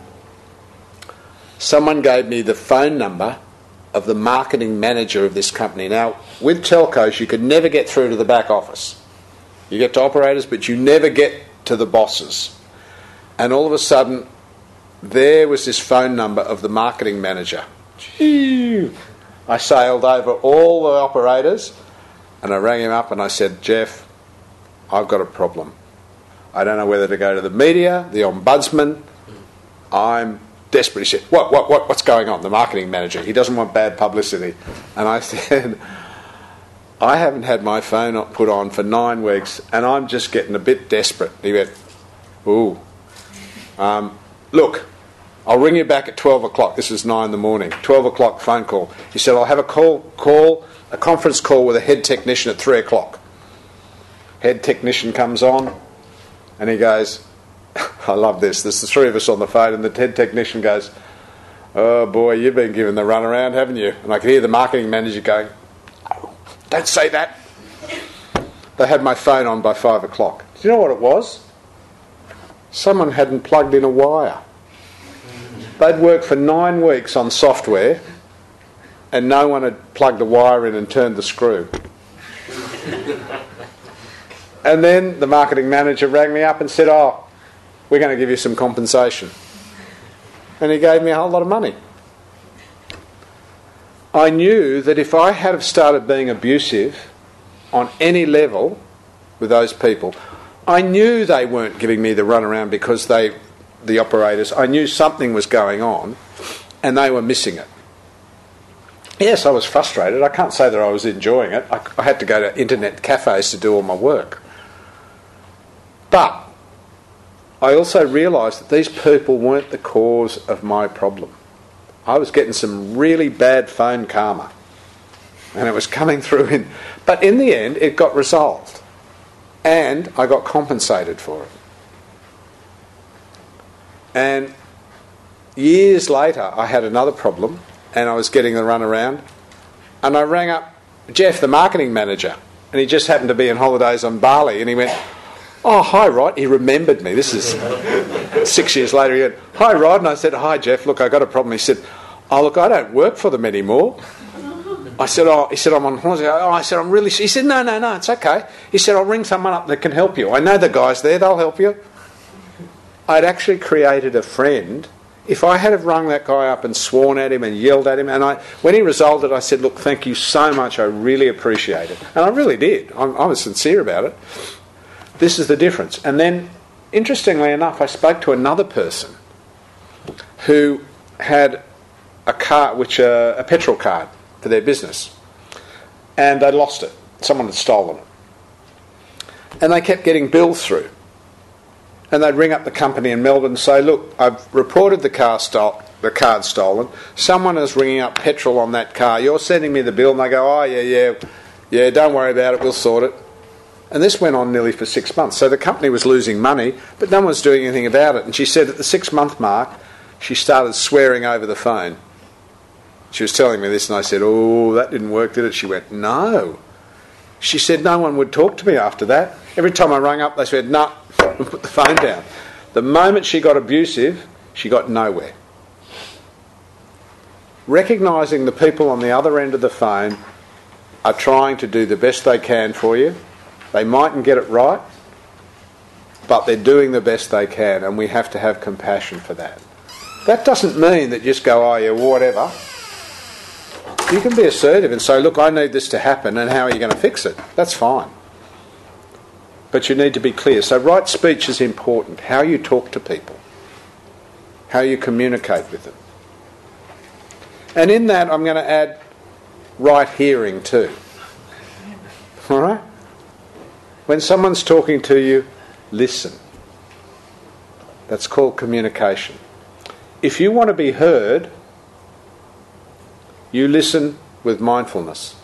Someone gave me the phone number of the marketing manager of this company. Now, with telcos, you could never get through to the back office. You get to operators, but you never get to the bosses. And all of a sudden, there was this phone number of the marketing manager. Gee, I sailed over all the operators and I rang him up and I said, Jeff, I've got a problem. I don't know whether to go to the media, the ombudsman. I'm desperate. He said, what, what, what, what's going on? The marketing manager, he doesn't want bad publicity. And I said, I haven't had my phone put on for nine weeks and I'm just getting a bit desperate. He went, ooh. Um, look, I'll ring you back at twelve o'clock. This is nine in the morning. twelve o'clock phone call. He said, I'll have a call, call, a conference call with a head technician at three o'clock. Head technician comes on and he goes, I love this. There's the three of us on the phone and the head technician goes, oh boy, you've been given the runaround, haven't you? And I could hear the marketing manager going, oh, don't say that. They had my phone on by five o'clock. Do you know what it was? Someone hadn't plugged in a wire. They'd worked for nine weeks on software and no one had plugged a wire in and turned the screw. And then the marketing manager rang me up and said, oh, we're going to give you some compensation. And he gave me a whole lot of money. I knew that if I had have started being abusive on any level with those people, I knew they weren't giving me the runaround because they, the operators, I knew something was going on and they were missing it. Yes, I was frustrated. I can't say that I was enjoying it. I, I had to go to internet cafes to do all my work. But I also realised that these people weren't the cause of my problem. I was getting some really bad phone karma and it was coming through in... But in the end, it got resolved and I got compensated for it. And years later, I had another problem and I was getting the runaround and I rang up Jeff, the marketing manager, and he just happened to be on holidays on Bali and he went, oh, hi, Rod. He remembered me. This is six years later. He went, hi, Rod. And I said, hi, Jeff. Look, I got a problem. He said, oh, look, I don't work for them anymore. I said, oh, he said, I'm on holiday. Oh, I said, I'm really... He said, no, no, no, it's okay. He said, I'll ring someone up that can help you. I know the guys there. They'll help you. I'd actually created a friend. If I had have rung that guy up and sworn at him and yelled at him, and I, when he resolved it, I said, look, thank you so much. I really appreciate it. And I really did. I, I was sincere about it. This is the difference. And then, interestingly enough, I spoke to another person who had a card, which uh, a petrol card for their business, and they lost it. Someone had stolen it, and they kept getting bills through. And they'd ring up the company in Melbourne and say, "Look, I've reported the car stole, the card stolen. Someone is ringing up petrol on that car. You're sending me the bill." And they go, "Oh yeah, yeah, yeah. Don't worry about it. We'll sort it." And this went on nearly for six months. So the company was losing money, but no one was doing anything about it. And she said at the six-month mark, she started swearing over the phone. She was telling me this, and I said, "Oh, that didn't work, did it?" She went, "No." She said, "No one would talk to me after that. Every time I rang up, they said, no, and put the phone down." The moment she got abusive, she got nowhere. Recognising the people on the other end of the phone are trying to do the best they can for you. They mightn't get it right, but they're doing the best they can, and we have to have compassion for that. That doesn't mean that you just go, "Oh yeah, whatever." You can be assertive and say, "Look, I need this to happen, and how are you going to fix it?" That's fine. But you need to be clear. So right speech is important. How you talk to people. How you communicate with them. And in that, I'm going to add right hearing too. All right? When someone's talking to you, listen. That's called communication. If you want to be heard, you listen with mindfulness.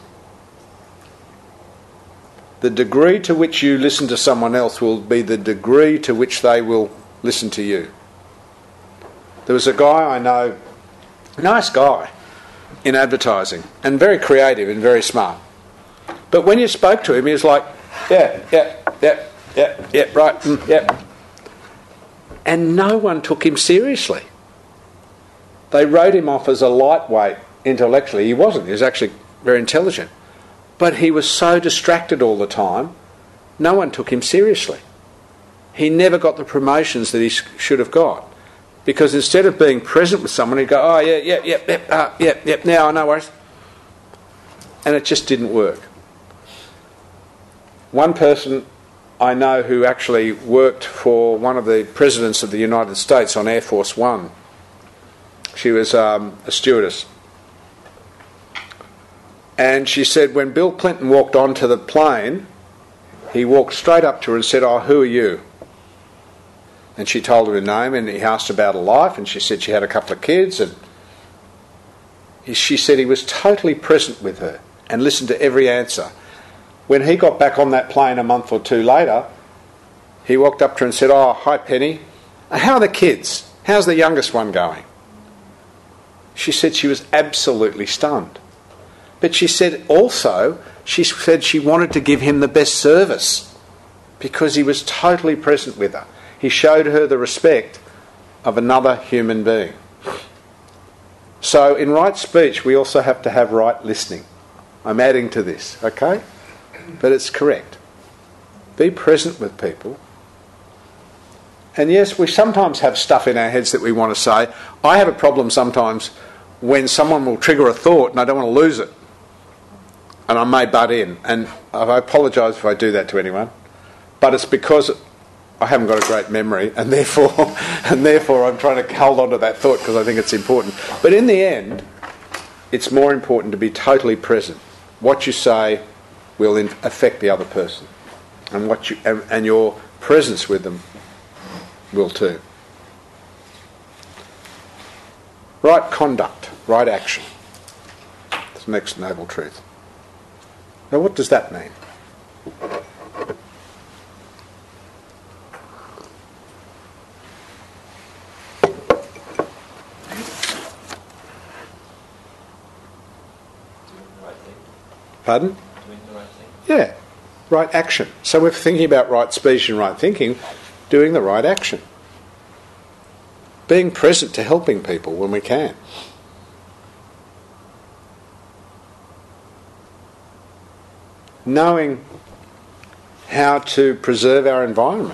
The degree to which you listen to someone else will be the degree to which they will listen to you. There was a guy I know, nice guy, in advertising, and very creative and very smart. But when you spoke to him, he was like, yeah, yeah, yeah, yeah, yeah, right, mm, yeah. And no one took him seriously. They wrote him off as a lightweight intellectually. He wasn't. He was actually very intelligent. But he was so distracted all the time, no one took him seriously. He never got the promotions that he sh- should have got. Because instead of being present with someone, he'd go, "Oh, yeah, yeah, yeah, yeah, uh, yeah, yeah, now I know worries." And it just didn't work. One person I know who actually worked for one of the presidents of the United States on Air Force One, She was um, a stewardess. And she said when Bill Clinton walked onto the plane, he walked straight up to her and said, "Oh, who are you?" And she told him her name, and he asked about her life, and she said she had a couple of kids, and he, she said he was totally present with her and listened to every answer. When he got back on that plane a month or two later, he walked up to her and said, "Oh, hi Penny, how are the kids? How's the youngest one going?" She said she was absolutely stunned. But she said also, she said she wanted to give him the best service because he was totally present with her. He showed her the respect of another human being. So in right speech, we also have to have right listening. I'm adding to this, okay? But it's correct. Be present with people. And yes, we sometimes have stuff in our heads that we want to say. I have a problem sometimes when someone will trigger a thought and I don't want to lose it. And I may butt in. And I apologise if I do that to anyone. But it's because I haven't got a great memory, and therefore, and therefore I'm trying to hold on to that thought because I think it's important. But in the end, it's more important to be totally present. What you say will in- affect the other person, and what you and, and your presence with them will too. Right conduct, right action. That's the next noble truth. Now, what does that mean? Pardon? Doing the right thing. Yeah, right action. So we're thinking about right speech and right thinking, doing the right action. Being present to helping people when we can. Knowing how to preserve our environment.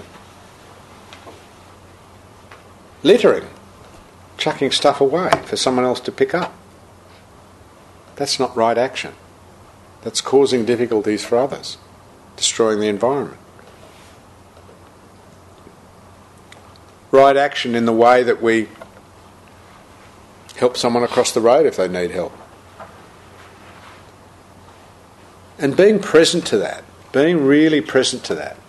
Littering. Chucking stuff away for someone else to pick up. That's not right action. That's causing difficulties for others, destroying the environment. Right action in the way that we help someone across the road if they need help. And being present to that, being really present to that.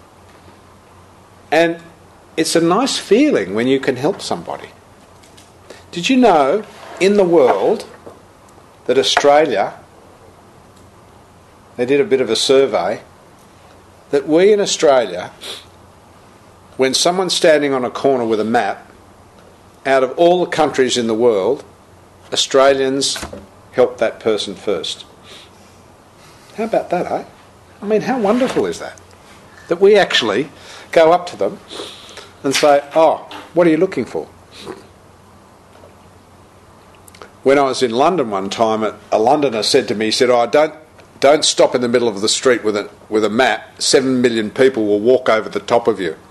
And it's a nice feeling when you can help somebody. Did you know in the world that Australia, they did a bit of a survey, that we in Australia, when someone's standing on a corner with a map, out of all the countries in the world, Australians help that person first. How about that, eh? I mean, how wonderful is that? That we actually go up to them and say, "Oh, what are you looking for?" When I was in London one time, a Londoner said to me, he said, "Oh, don't don't stop in the middle of the street with a with a map. Seven million people will walk over the top of you."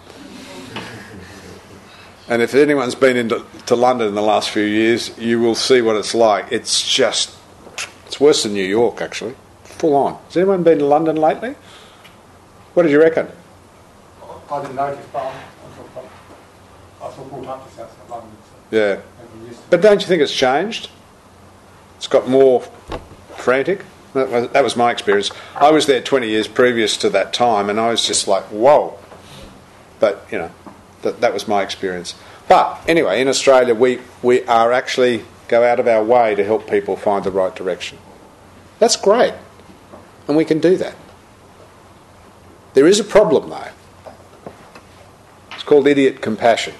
And if anyone's been into to London in the last few years, you will see what it's like. It's just, it's worse than New York, actually. Full on. Has anyone been to London lately? What did you reckon? I didn't notice, but I'm, I was brought up to South London. So Yeah. But don't you think it's changed? It's got more frantic. That was, that was my experience. I was there twenty years previous to that time, and I was just like, whoa. But, you know, that, that was my experience. But, anyway, in Australia, we, we are actually go out of our way to help people find the right direction. That's great. And we can do that. There is a problem, though. It's called idiot compassion.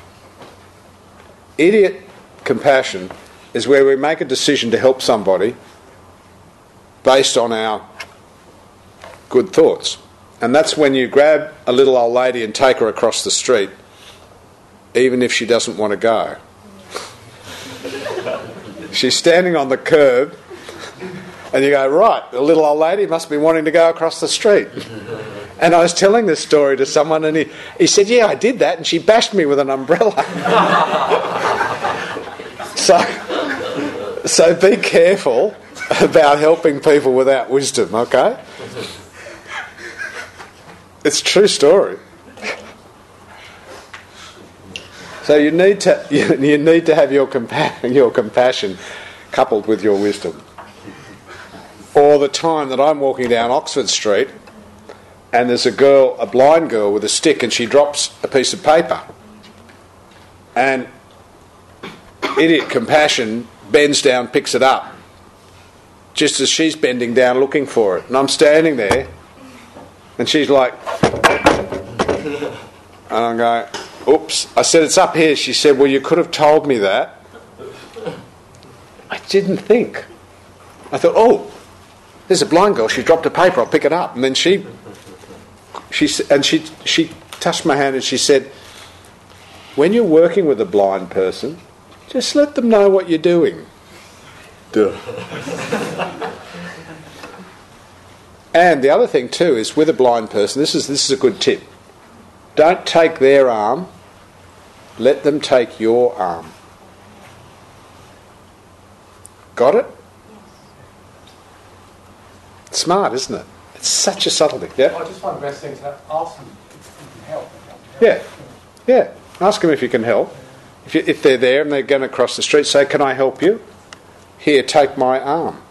Idiot compassion is where we make a decision to help somebody based on our good thoughts. And that's when you grab a little old lady and take her across the street, even if she doesn't want to go. She's standing on the curb, and you go, right, the little old lady must be wanting to go across the street. And I was telling this story to someone, and he, he said, yeah, I did that, and she bashed me with an umbrella. so, so be careful about helping people without wisdom, okay? It's a true story. So you need to you, you need to have your compa- your compassion coupled with your wisdom. Or the time that I'm walking down Oxford Street and there's a girl, a blind girl with a stick, and she drops a piece of paper. And idiot compassion bends down, picks it up, just as she's bending down looking for it. And I'm standing there, and she's like, and I'm going, oops. I said, it's up here. She said, well, you could have told me that. I didn't think. I thought, oh, there's a blind girl. She dropped a paper. I'll pick it up. And then she, she and she she touched my hand and she said, when you're working with a blind person, just let them know what you're doing. Duh. And the other thing too is with a blind person, this is this is a good tip. Don't take their arm, let them take your arm. Got it? It's smart, isn't it? It's such a subtlety. Yeah? I just find the best thing to ask them if you can help. Yeah. Yeah. Ask them if you can help. If, you, if they're there and they're going across the street, say, can I help you? Here, take my arm.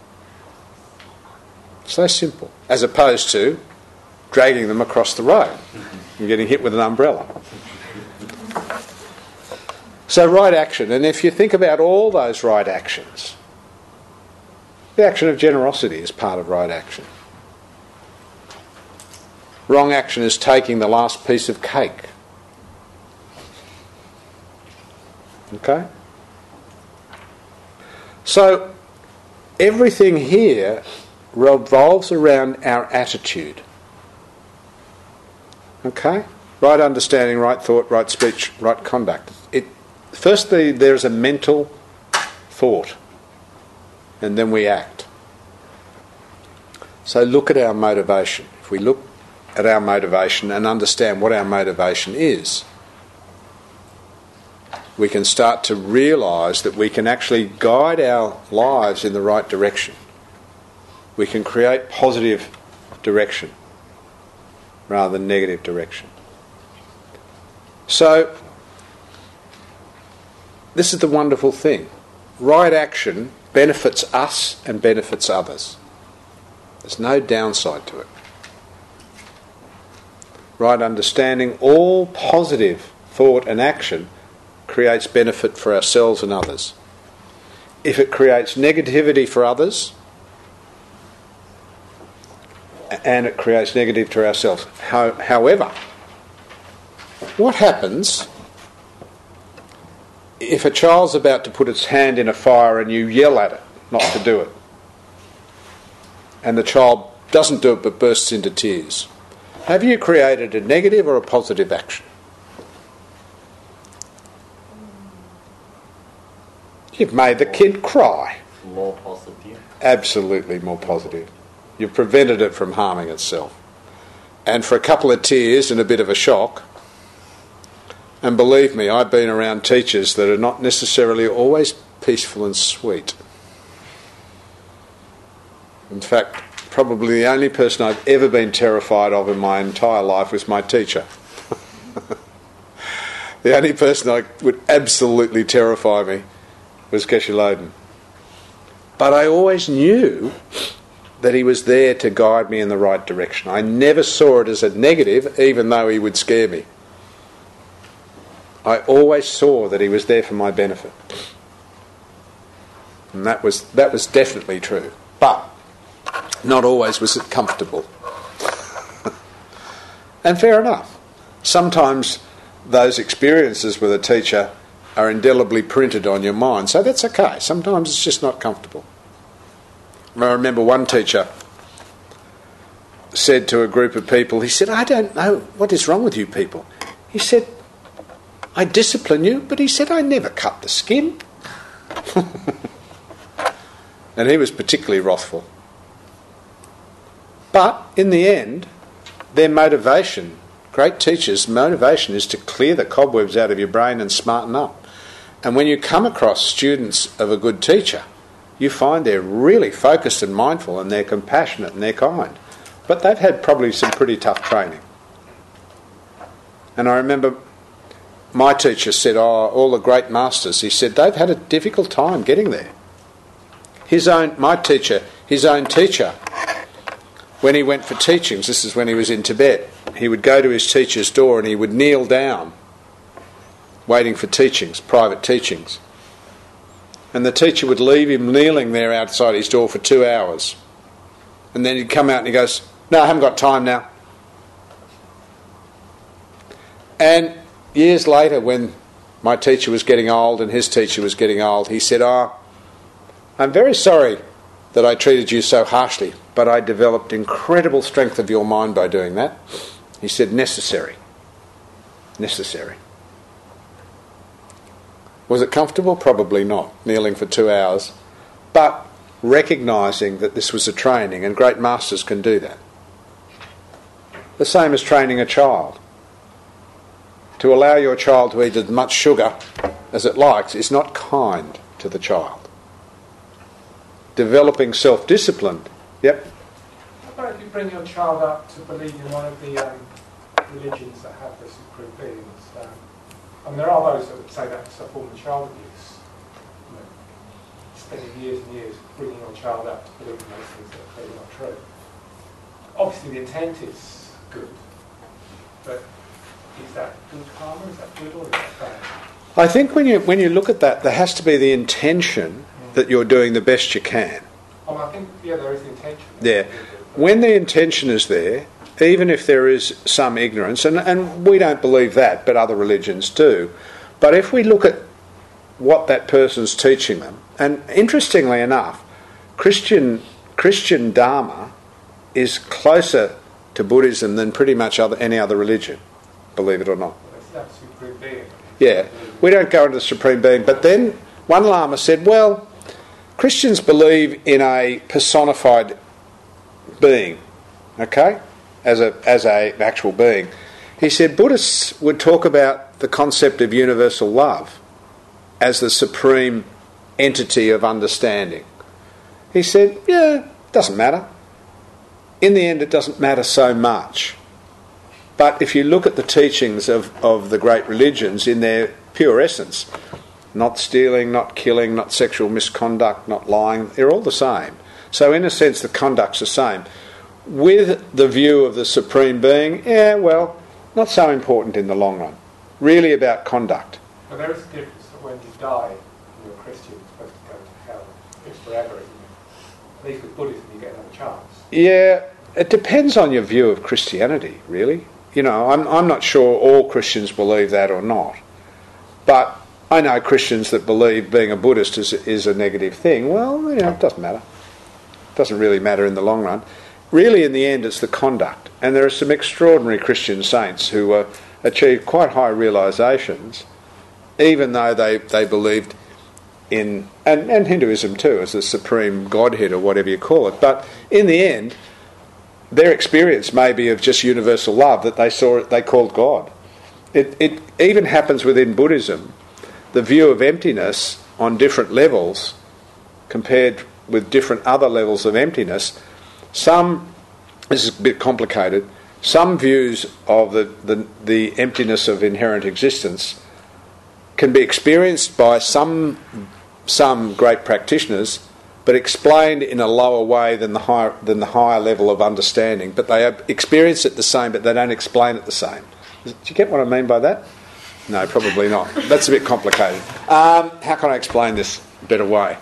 So simple. As opposed to dragging them across the road and getting hit with an umbrella. So right action. And if you think about all those right actions, the action of generosity is part of right action. Wrong action is taking the last piece of cake. Okay? So everything here revolves around our attitude. Okay? Right understanding, right thought, right speech, right conduct. It, firstly, there's a mental thought, and then we act. So look at our motivation. If we look at our motivation and understand what our motivation is, we can start to realise that we can actually guide our lives in the right direction. We can create positive direction rather than negative direction. So, this is the wonderful thing. Right action benefits us and benefits others. There's no downside to it. Right understanding, all positive thought and action creates benefit for ourselves and others. If it creates negativity for others, and it creates negative to ourselves. How, however, what happens if a child's about to put its hand in a fire and you yell at it not to do it, and the child doesn't do it but bursts into tears? Have you created a negative or a positive action? You've made the kid cry. More positive. Absolutely more positive. You've prevented it from harming itself. And for a couple of tears and a bit of a shock, and believe me, I've been around teachers that are not necessarily always peaceful and sweet. In fact, probably the only person I've ever been terrified of in my entire life was my teacher. The only person that would absolutely terrify me was Geshe Loden. But I always knew that he was there to guide me in the right direction. I never saw it as a negative, even though he would scare me. I always saw that he was there for my benefit. And that was that was definitely true. But not always was it comfortable. And fair enough. Sometimes those experiences with a teacher are indelibly printed on your mind, so that's okay. Sometimes it's just not comfortable. I remember one teacher said to a group of people, he said, I don't know what is wrong with you people. He said, I discipline you, but he said, I never cut the skin. And he was particularly wrathful. But in the end, their motivation, great teachers' motivation is to clear the cobwebs out of your brain and smarten up. And when you come across students of a good teacher, you find they're really focused and mindful and they're compassionate and they're kind. But they've had probably some pretty tough training. And I remember my teacher said, oh, all the great masters, he said, they've had a difficult time getting there. His own, my teacher, his own teacher, when he went for teachings, this is when he was in Tibet, he would go to his teacher's door and he would kneel down, waiting for teachings, private teachings. And the teacher would leave him kneeling there outside his door for two hours. And then he'd come out and he goes, no, I haven't got time now. And years later, when my teacher was getting old and his teacher was getting old, he said, oh, I'm very sorry that I treated you so harshly, but I developed incredible strength of your mind by doing that. He said, necessary. Necessary. Was it comfortable? Probably not, kneeling for two hours. But recognising that this was a training, and great masters can do that. The same as training a child. To allow your child to eat as much sugar as it likes is not kind to the child. Developing self-discipline, yep. How about if you bring your child up to believe in one of the um, religions that have the supreme beings? Um, and there are those that would say that's a form of child abuse. You know, spending years and years bringing your child up to believe in those things that are clearly not true. Obviously the intent is good, but is that good karma? Is that good or is that bad? I think when you when you look at that, there has to be the intention mm. that you're doing the best you can. Oh, I think, yeah, there is the intention. Yeah. When the intention is there, even if there is some ignorance, and, and we don't believe that, but other religions do, but if we look at what that person's teaching them, and interestingly enough, Christian Christian Dharma is closer to Buddhism than pretty much other, any other religion, believe it or not. That's that supreme being. Yeah, we don't go into the supreme being, but then one Lama said, well, Christians believe in a personified being, okay, as a as a actual being. He said Buddhists would talk about the concept of universal love as the supreme entity of understanding. He said, yeah, doesn't matter. In the end, it doesn't matter so much. But if you look at the teachings of, of the great religions in their pure essence, not stealing, not killing, not sexual misconduct, not lying, they're all the same. So in a sense, the conduct's the same. With the view of the Supreme Being, yeah, well, not so important in the long run. Really about conduct. But there is a difference that when you die, and you're a Christian, you're supposed to go to hell. It's forever, isn't it? At least with Buddhism, you get another chance. Yeah, it depends on your view of Christianity, really. You know, I'm I'm not sure all Christians believe that or not. But I know Christians that believe being a Buddhist is is a negative thing. Well, you know, it doesn't matter. It doesn't really matter in the long run. Really, in the end, it's the conduct. And there are some extraordinary Christian saints who uh, achieved quite high realisations, even though they, they believed in, and, and Hinduism too, as the supreme godhead or whatever you call it. But in the end, their experience may be of just universal love that they saw they called God. It, it even happens within Buddhism. The view of emptiness on different levels compared with different other levels of emptiness. Some, this is a bit complicated, some views of the, the, the emptiness of inherent existence can be experienced by some some great practitioners, but explained in a lower way than the higher than the higher level of understanding. But they experience it the same, but they don't explain it the same. Do you get what I mean by that? No, probably not. That's a bit complicated. Um, how can I explain this a better way?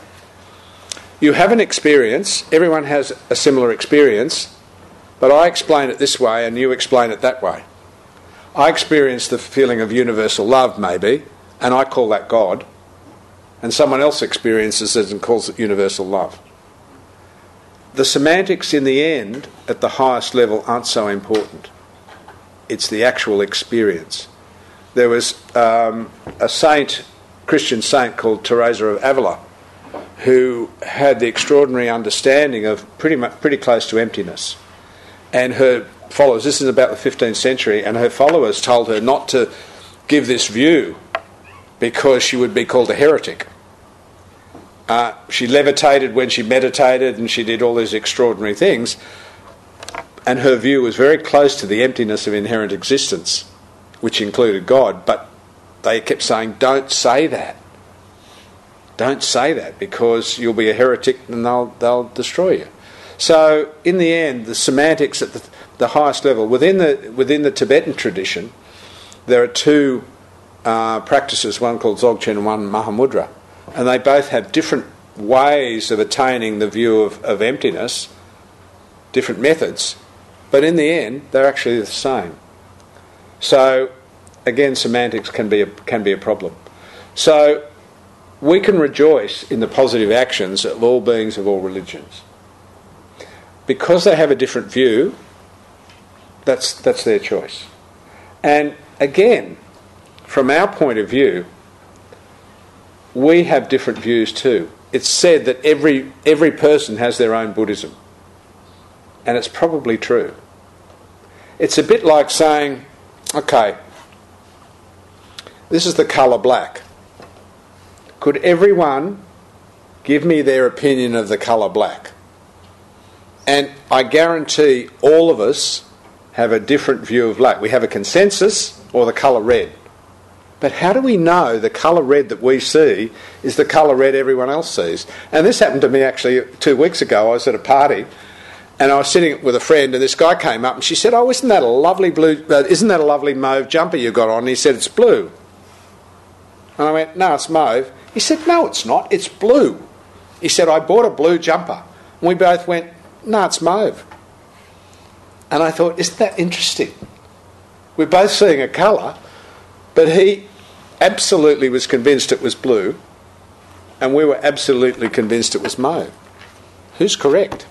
You have an experience, everyone has a similar experience, but I explain it this way and you explain it that way. I experience the feeling of universal love, maybe, and I call that God, and someone else experiences it and calls it universal love. The semantics in the end, at the highest level, aren't so important. It's the actual experience. There was um, a saint, Christian saint called Teresa of Avila, who had the extraordinary understanding of pretty much pretty close to emptiness. And her followers, this is about the fifteenth century, and her followers told her not to give this view because she would be called a heretic. Uh, she levitated when she meditated and she did all these extraordinary things, and her view was very close to the emptiness of inherent existence, which included God, but they kept saying, don't say that. Don't say that because you'll be a heretic and they'll, they'll destroy you. So in the end, the semantics at the, the highest level, within the, within the Tibetan tradition, there are two uh, practices, one called Dzogchen and one Mahamudra, and they both have different ways of attaining the view of, of emptiness, different methods, but in the end, they're actually the same. So, again, semantics can be a, can be a problem. So, we can rejoice in the positive actions of all beings of all religions. Because they have a different view, that's that's their choice. And again, from our point of view, we have different views too. It's said that every every person has their own Buddhism. And it's probably true. It's a bit like saying, okay, this is the colour black. Could everyone give me their opinion of the colour black? And I guarantee all of us have a different view of black. We have a consensus or the colour red. But how do we know the colour red that we see is the colour red everyone else sees? And this happened to me actually two weeks ago. I was at a party and I was sitting with a friend and this guy came up and she said, oh, isn't that a lovely blue, uh, isn't that a lovely mauve jumper you got on? And he said, it's blue. And I went, no, it's mauve. He said, no, it's not, it's blue. He said, I bought a blue jumper. And we both went, no, it's mauve. And I thought, isn't that interesting? We're both seeing a colour, but he absolutely was convinced it was blue, and we were absolutely convinced it was mauve. Who's correct?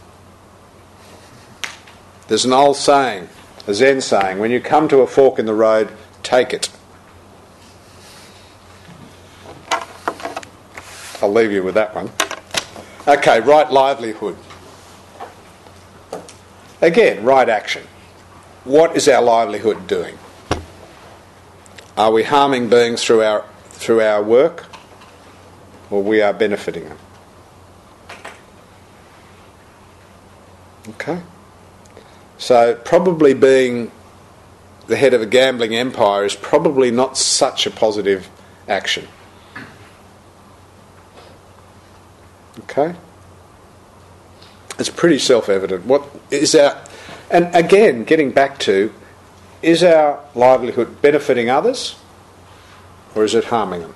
There's an old saying, a Zen saying, when you come to a fork in the road, take it. I'll leave you with that one. Okay, right livelihood. Again, right action. What is our livelihood doing? Are we harming beings through our through our work, or we are benefiting them? Okay. So probably being the head of a gambling empire is probably not such a positive action. Okay? It's pretty self-evident. What is our, and again, getting back to, is our livelihood benefiting others or is it harming them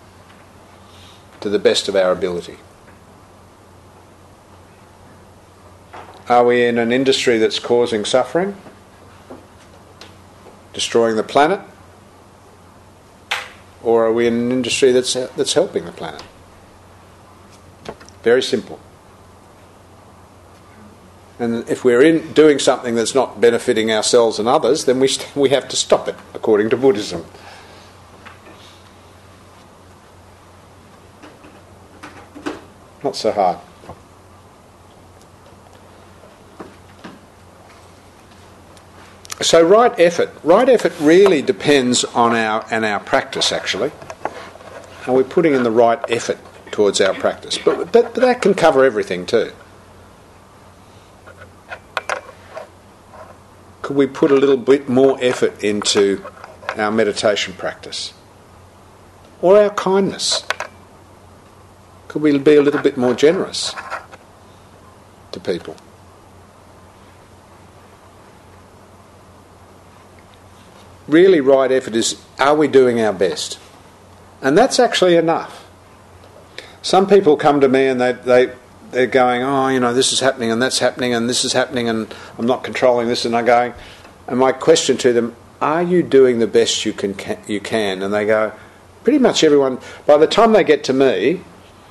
to the best of our ability? Are we in an industry that's causing suffering, destroying the planet, or are we in an industry that's that's helping the planet? Very simple. And if we're in doing something that's not benefiting ourselves and others, then we st- we have to stop it, according to Buddhism. Not so hard. So right effort. Right effort really depends on our and our practice, actually. And we're putting in the right effort towards our practice. But, but, but that can cover everything too. Could we put a little bit more effort into our meditation practice? Or our kindness? Could we be a little bit more generous to people? Really right effort is, are we doing our best? And that's actually enough. Some people come to me and they, they, they're going, oh, you know, this is happening and that's happening and this is happening and I'm not controlling this, and I'm going, and my question to them, are you doing the best you can, can you can? And they go, pretty much everyone. By the time they get to me,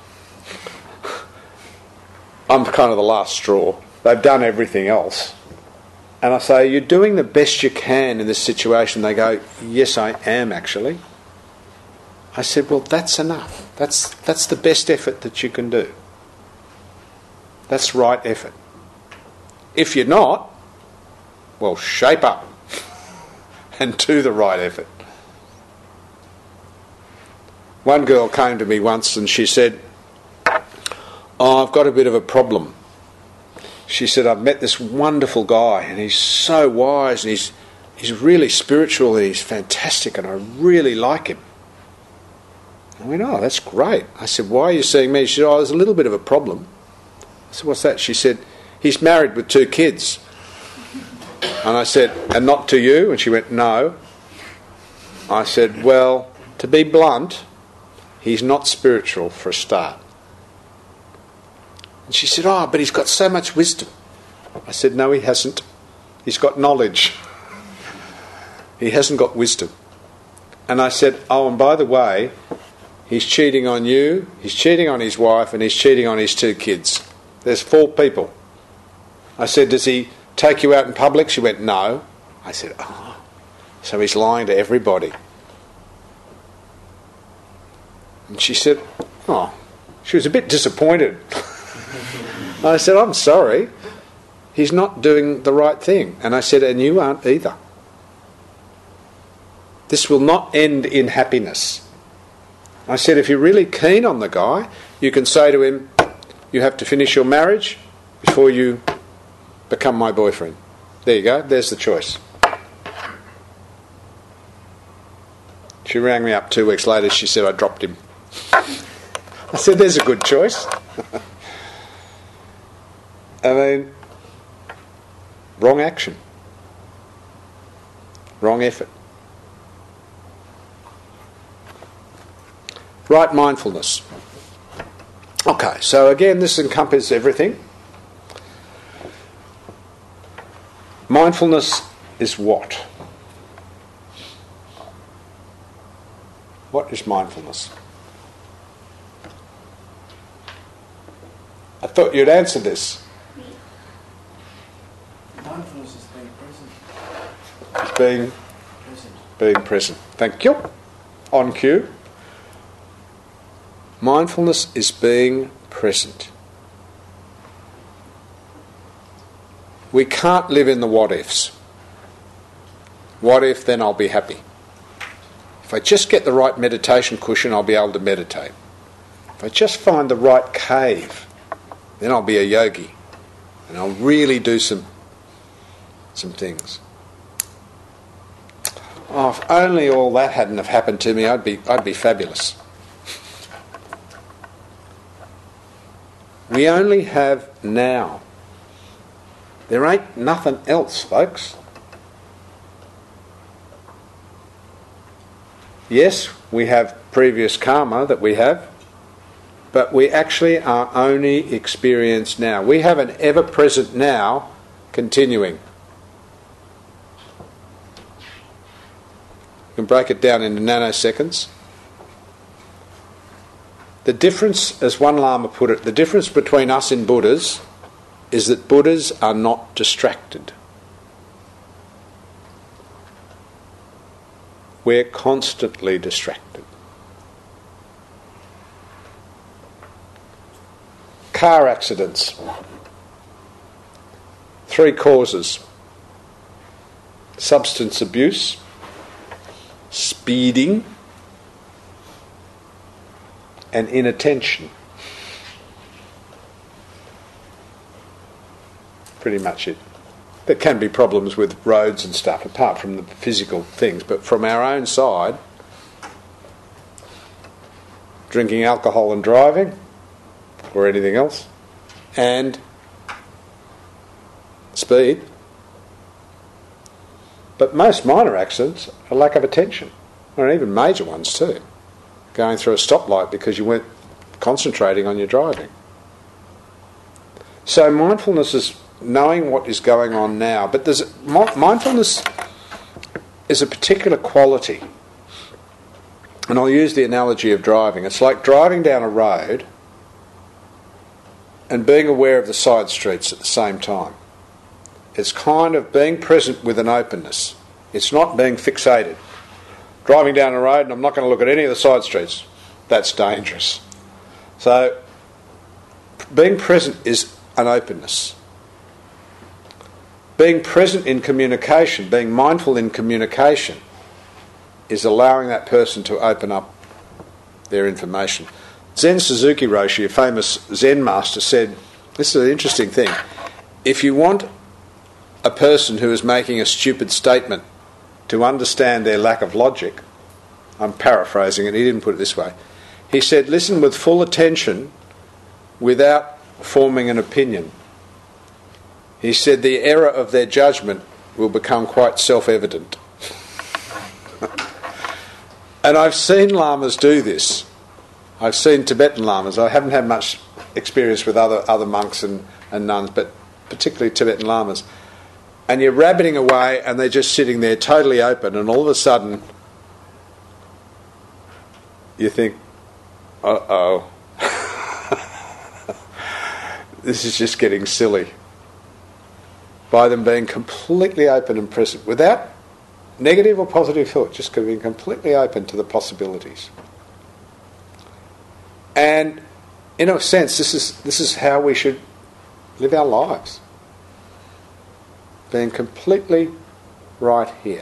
I'm kind of the last straw. They've done everything else. And I say, you're doing the best you can in this situation. They go, yes, I am actually. I said, well, that's enough. That's that's the best effort that you can do. That's right effort. If you're not, well, shape up and do the right effort. One girl came to me once and she said, oh, I've got a bit of a problem. She said, I've met this wonderful guy and he's so wise and he's he's really spiritual and he's fantastic and I really like him. I went, oh, that's great. I said, why are you seeing me? She said, oh, there's a little bit of a problem. I said, what's that? She said, he's married with two kids. And I said, and not to you? And she went, no. I said, well, to be blunt, he's not spiritual for a start. And she said, oh, but he's got so much wisdom. I said, no, he hasn't. He's got knowledge. He hasn't got wisdom. And I said, oh, and by the way, he's cheating on you, he's cheating on his wife, and he's cheating on his two kids. There's four people. I said, does he take you out in public? She went, no. I said, oh, so he's lying to everybody. And she said, oh, she was a bit disappointed. I said, I'm sorry, he's not doing the right thing. And I said, and you aren't either. This will not end in happiness. I said, if you're really keen on the guy, you can say to him, you have to finish your marriage before you become my boyfriend. There you go, there's the choice. She rang me up two weeks later, she said I dropped him. I said, there's a good choice. I mean, wrong action. Wrong effort. Right mindfulness. Okay, so again, this encompasses everything. Mindfulness is what? What is mindfulness? I thought you'd answer this. Mindfulness is being present. It's being Present. being present. Thank you. On cue. Mindfulness is being present. We can't live in the what-ifs. What if, then I'll be happy. If I just get the right meditation cushion, I'll be able to meditate. If I just find the right cave, then I'll be a yogi. And I'll really do some, some things. Oh, if only all that hadn't have happened to me, I'd be, I'd be fabulous. We only have now. There ain't nothing else, folks. Yes, we have previous karma that we have, but we actually are only experienced now. We have an ever-present now continuing. You can break it down into nanoseconds. The difference, as one Lama put it, the difference between us and Buddhas is that Buddhas are not distracted. We're constantly distracted. Car accidents. Three causes. Substance abuse, speeding, and inattention. Pretty much it. There can be problems with roads and stuff, apart from the physical things, but from our own side, drinking alcohol and driving, or anything else, and speed. But most minor accidents are lack of attention, or even major ones too. Going through a stoplight because you weren't concentrating on your driving. So mindfulness is knowing what is going on now, but there's mindfulness is a particular quality, and I'll use the analogy of driving. It's like driving down a road and being aware of the side streets at the same time. It's kind of being present with an openness. It's not being fixated. Driving down a road and I'm not going to look at any of the side streets. That's dangerous. So, being present is an openness. Being present in communication, being mindful in communication, is allowing that person to open up their information. Zen Suzuki Roshi, a famous Zen master, said, this is an interesting thing, if you want a person who is making a stupid statement to understand their lack of logic, I'm paraphrasing it, he didn't put it this way, He said, listen with full attention without forming an opinion. He said the error of their judgment will become quite self-evident. And I've seen lamas do this. I've seen Tibetan lamas. I haven't had much experience with other, other monks and, and nuns, but particularly Tibetan lamas. And you're rabbiting away and they're just sitting there totally open, and all of a sudden you think, uh-oh, this is just getting silly. By them being completely open and present, without negative or positive thought, just being completely open to the possibilities. And in a sense, this is this is how we should live our lives. Being completely right here.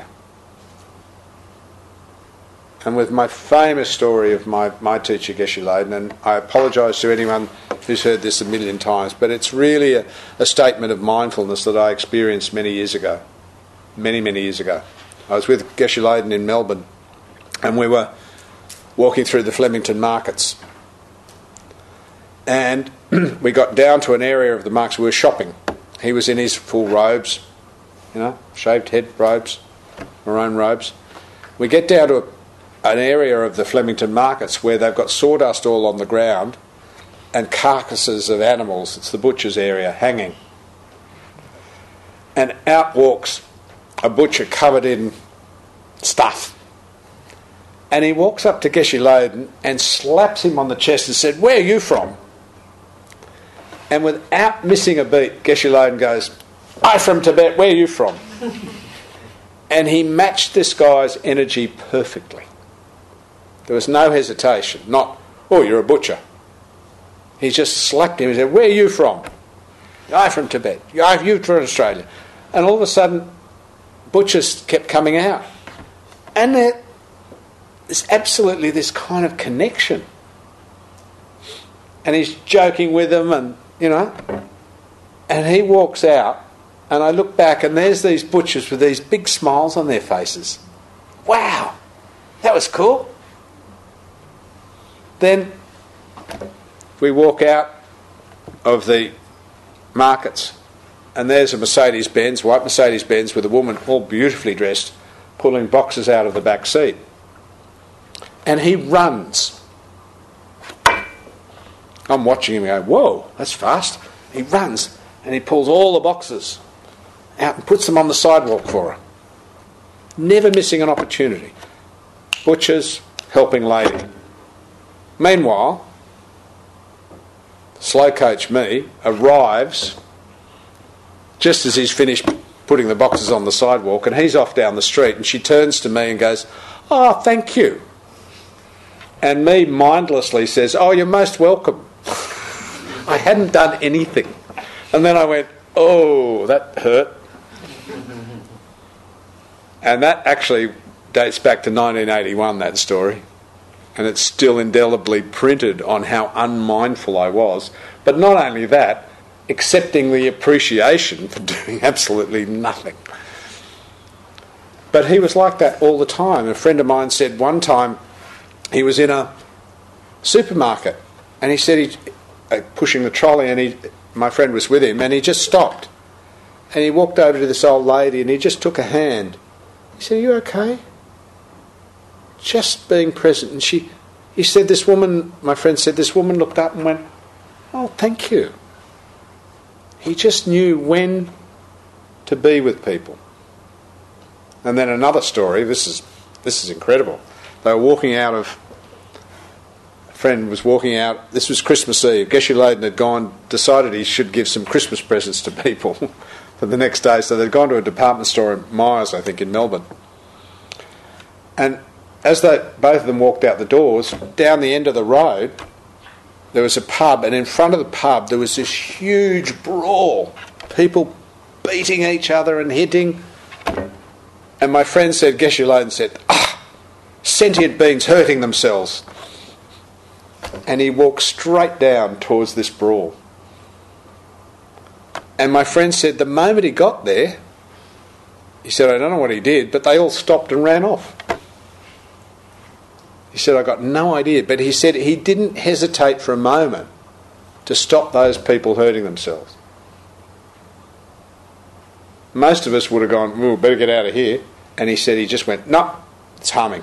And with my famous story of my, my teacher Geshe Layden, and I apologise to anyone who's heard this a million times, but it's really a, a statement of mindfulness that I experienced many years ago. Many, many years ago. I was with Geshe Layden in Melbourne, and we were walking through the Flemington markets. And we got down to an area of the markets, we were shopping. He was in his full robes, you know, shaved head robes, maroon robes. We get down to a an area of the Flemington markets where they've got sawdust all on the ground and carcasses of animals, it's the butcher's area, hanging. And out walks a butcher covered in stuff. And he walks up to Geshe Layden and slaps him on the chest and said, "Where are you from?" And without missing a beat, Geshe Layden goes, "I'm from Tibet, where are you from?" And he matched this guy's energy perfectly. There was no hesitation, not, "Oh, you're a butcher." He just slapped him and said, "Where are you from?" "I'm from Tibet." "You're from Australia." And all of a sudden, butchers kept coming out. And there's absolutely this kind of connection. And he's joking with them and, you know, and he walks out and I look back and there's these butchers with these big smiles on their faces. Wow, that was cool. Then we walk out of the markets and there's a Mercedes-Benz, white Mercedes-Benz with a woman all beautifully dressed pulling boxes out of the back seat. And he runs. I'm watching him go, "Whoa, that's fast." He runs and he pulls all the boxes out and puts them on the sidewalk for her. Never missing an opportunity. Butchers helping lady. Meanwhile, slow coach me arrives just as he's finished putting the boxes on the sidewalk, and he's off down the street, and she turns to me and goes, "Oh, thank you." And me mindlessly says, "Oh, you're most welcome." I hadn't done anything. And then I went, "Oh, that hurt." And that actually dates back to nineteen eighty-one, that story. And it's still indelibly printed on how unmindful I was. But not only that, accepting the appreciation for doing absolutely nothing. But he was like that all the time. A friend of mine said one time he was in a supermarket and he said he uh, pushing the trolley, and he, my friend was with him, and he just stopped. And he walked over to this old lady and he just took a hand. He said, "Are you okay?" Just being present. And she, he said, this woman, my friend said, this woman looked up and went, "Oh, thank you." He just knew when to be with people. And then another story, this is this is incredible. They were walking out of, a friend was walking out, this was Christmas Eve. Geshe Layden had gone, decided he should give some Christmas presents to people for the next day. So they'd gone to a department store in Myers, I think, in Melbourne. And as they, both of them walked out the doors, down the end of the road, there was a pub, and in front of the pub there was this huge brawl. People beating each other and hitting. And my friend said, Geshe Layden said, "Ah, sentient beings hurting themselves." And he walked straight down towards this brawl. And my friend said the moment he got there, he said, "I don't know what he did, but they all stopped and ran off." He said, I got no idea. But he said he didn't hesitate for a moment to stop those people hurting themselves. Most of us would have gone, "Ooh, better get out of here." And he said he just went, "No, it's harming."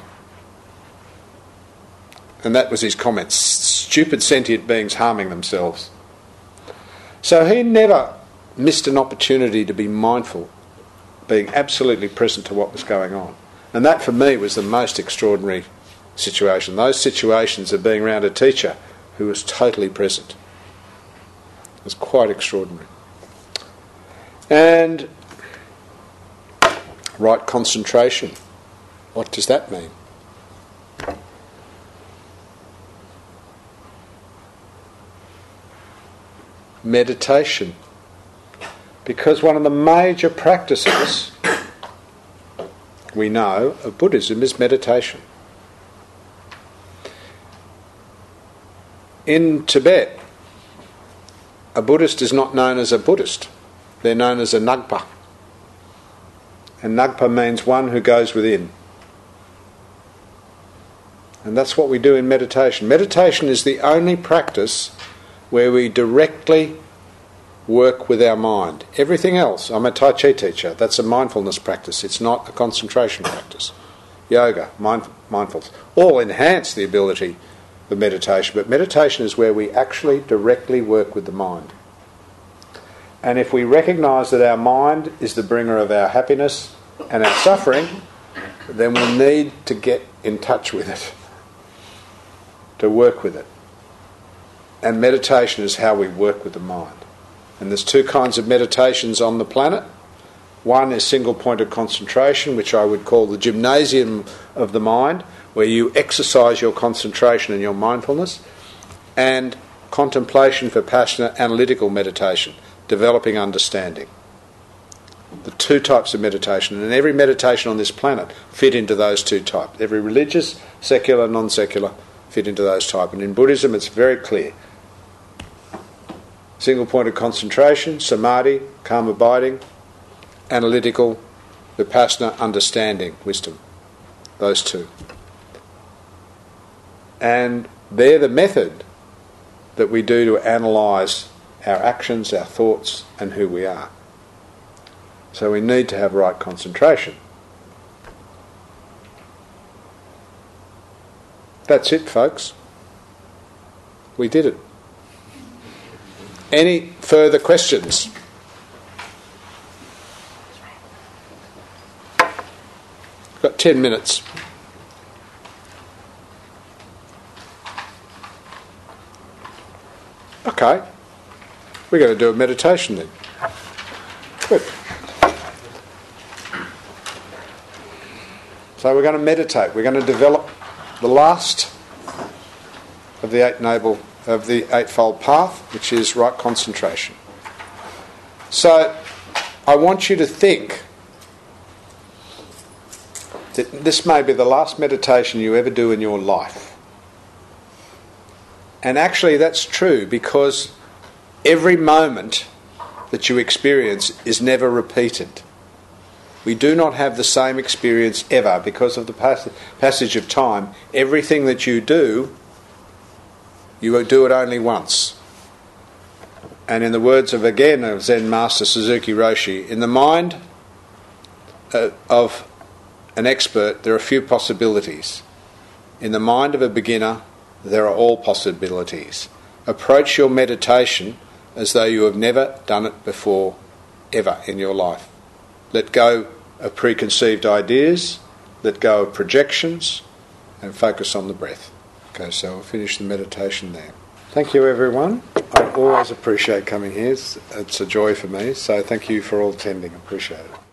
And that was his comment. Stupid sentient beings harming themselves. So he never missed an opportunity to be mindful, being absolutely present to what was going on. And that for me was the most extraordinary situation. Those situations of being around a teacher who was totally present. It was quite extraordinary. And right concentration. What does that mean? Meditation. Because one of the major practices we know of Buddhism is meditation. In Tibet, a Buddhist is not known as a Buddhist. They're known as a Ngpa. And Ngpa means one who goes within. And that's what we do in meditation. Meditation is the only practice where we directly work with our mind. Everything else, I'm a Tai Chi teacher, that's a mindfulness practice. It's not a concentration practice. Yoga, mind, mindfulness, all enhance the ability of meditation, but meditation is where we actually directly work with the mind. And if we recognise that our mind is the bringer of our happiness and our suffering, then we need to get in touch with it, to work with it. And meditation is how we work with the mind. And there's two kinds of meditations on the planet. One is single pointed concentration, which I would call the gymnasium of the mind, where you exercise your concentration and your mindfulness, and contemplation, vipassana, analytical meditation, developing understanding. The two types of meditation, and every meditation on this planet fit into those two types. Every religious, secular, non-secular, fit into those types. And in Buddhism it's very clear. Single pointed concentration, samadhi, calm abiding, analytical, vipassana, understanding, wisdom. Those two. And they're the method that we do to analyse our actions, our thoughts, and who we are. So we need to have right concentration. That's it, folks. We did it. Any further questions? Got ten minutes. Okay. We're going to do a meditation then. Good. So we're going to meditate. We're going to develop the last of the Eight Noble, of the Eightfold Path, which is right concentration. So I want you to think that this may be the last meditation you ever do in your life. And actually that's true, because every moment that you experience is never repeated. We do not have the same experience ever because of the pass- passage of time. Everything that you do, you will do it only once. And in the words of, again, of Zen Master Suzuki Roshi, in the mind uh, of an expert, there are few possibilities. In the mind of a beginner, there are all possibilities. Approach your meditation as though you have never done it before, ever in your life. Let go of preconceived ideas, let go of projections, and focus on the breath. Okay, so we'll finish the meditation there. Thank you, everyone. I always appreciate coming here. It's, it's a joy for me, so thank you for all attending. Appreciate it.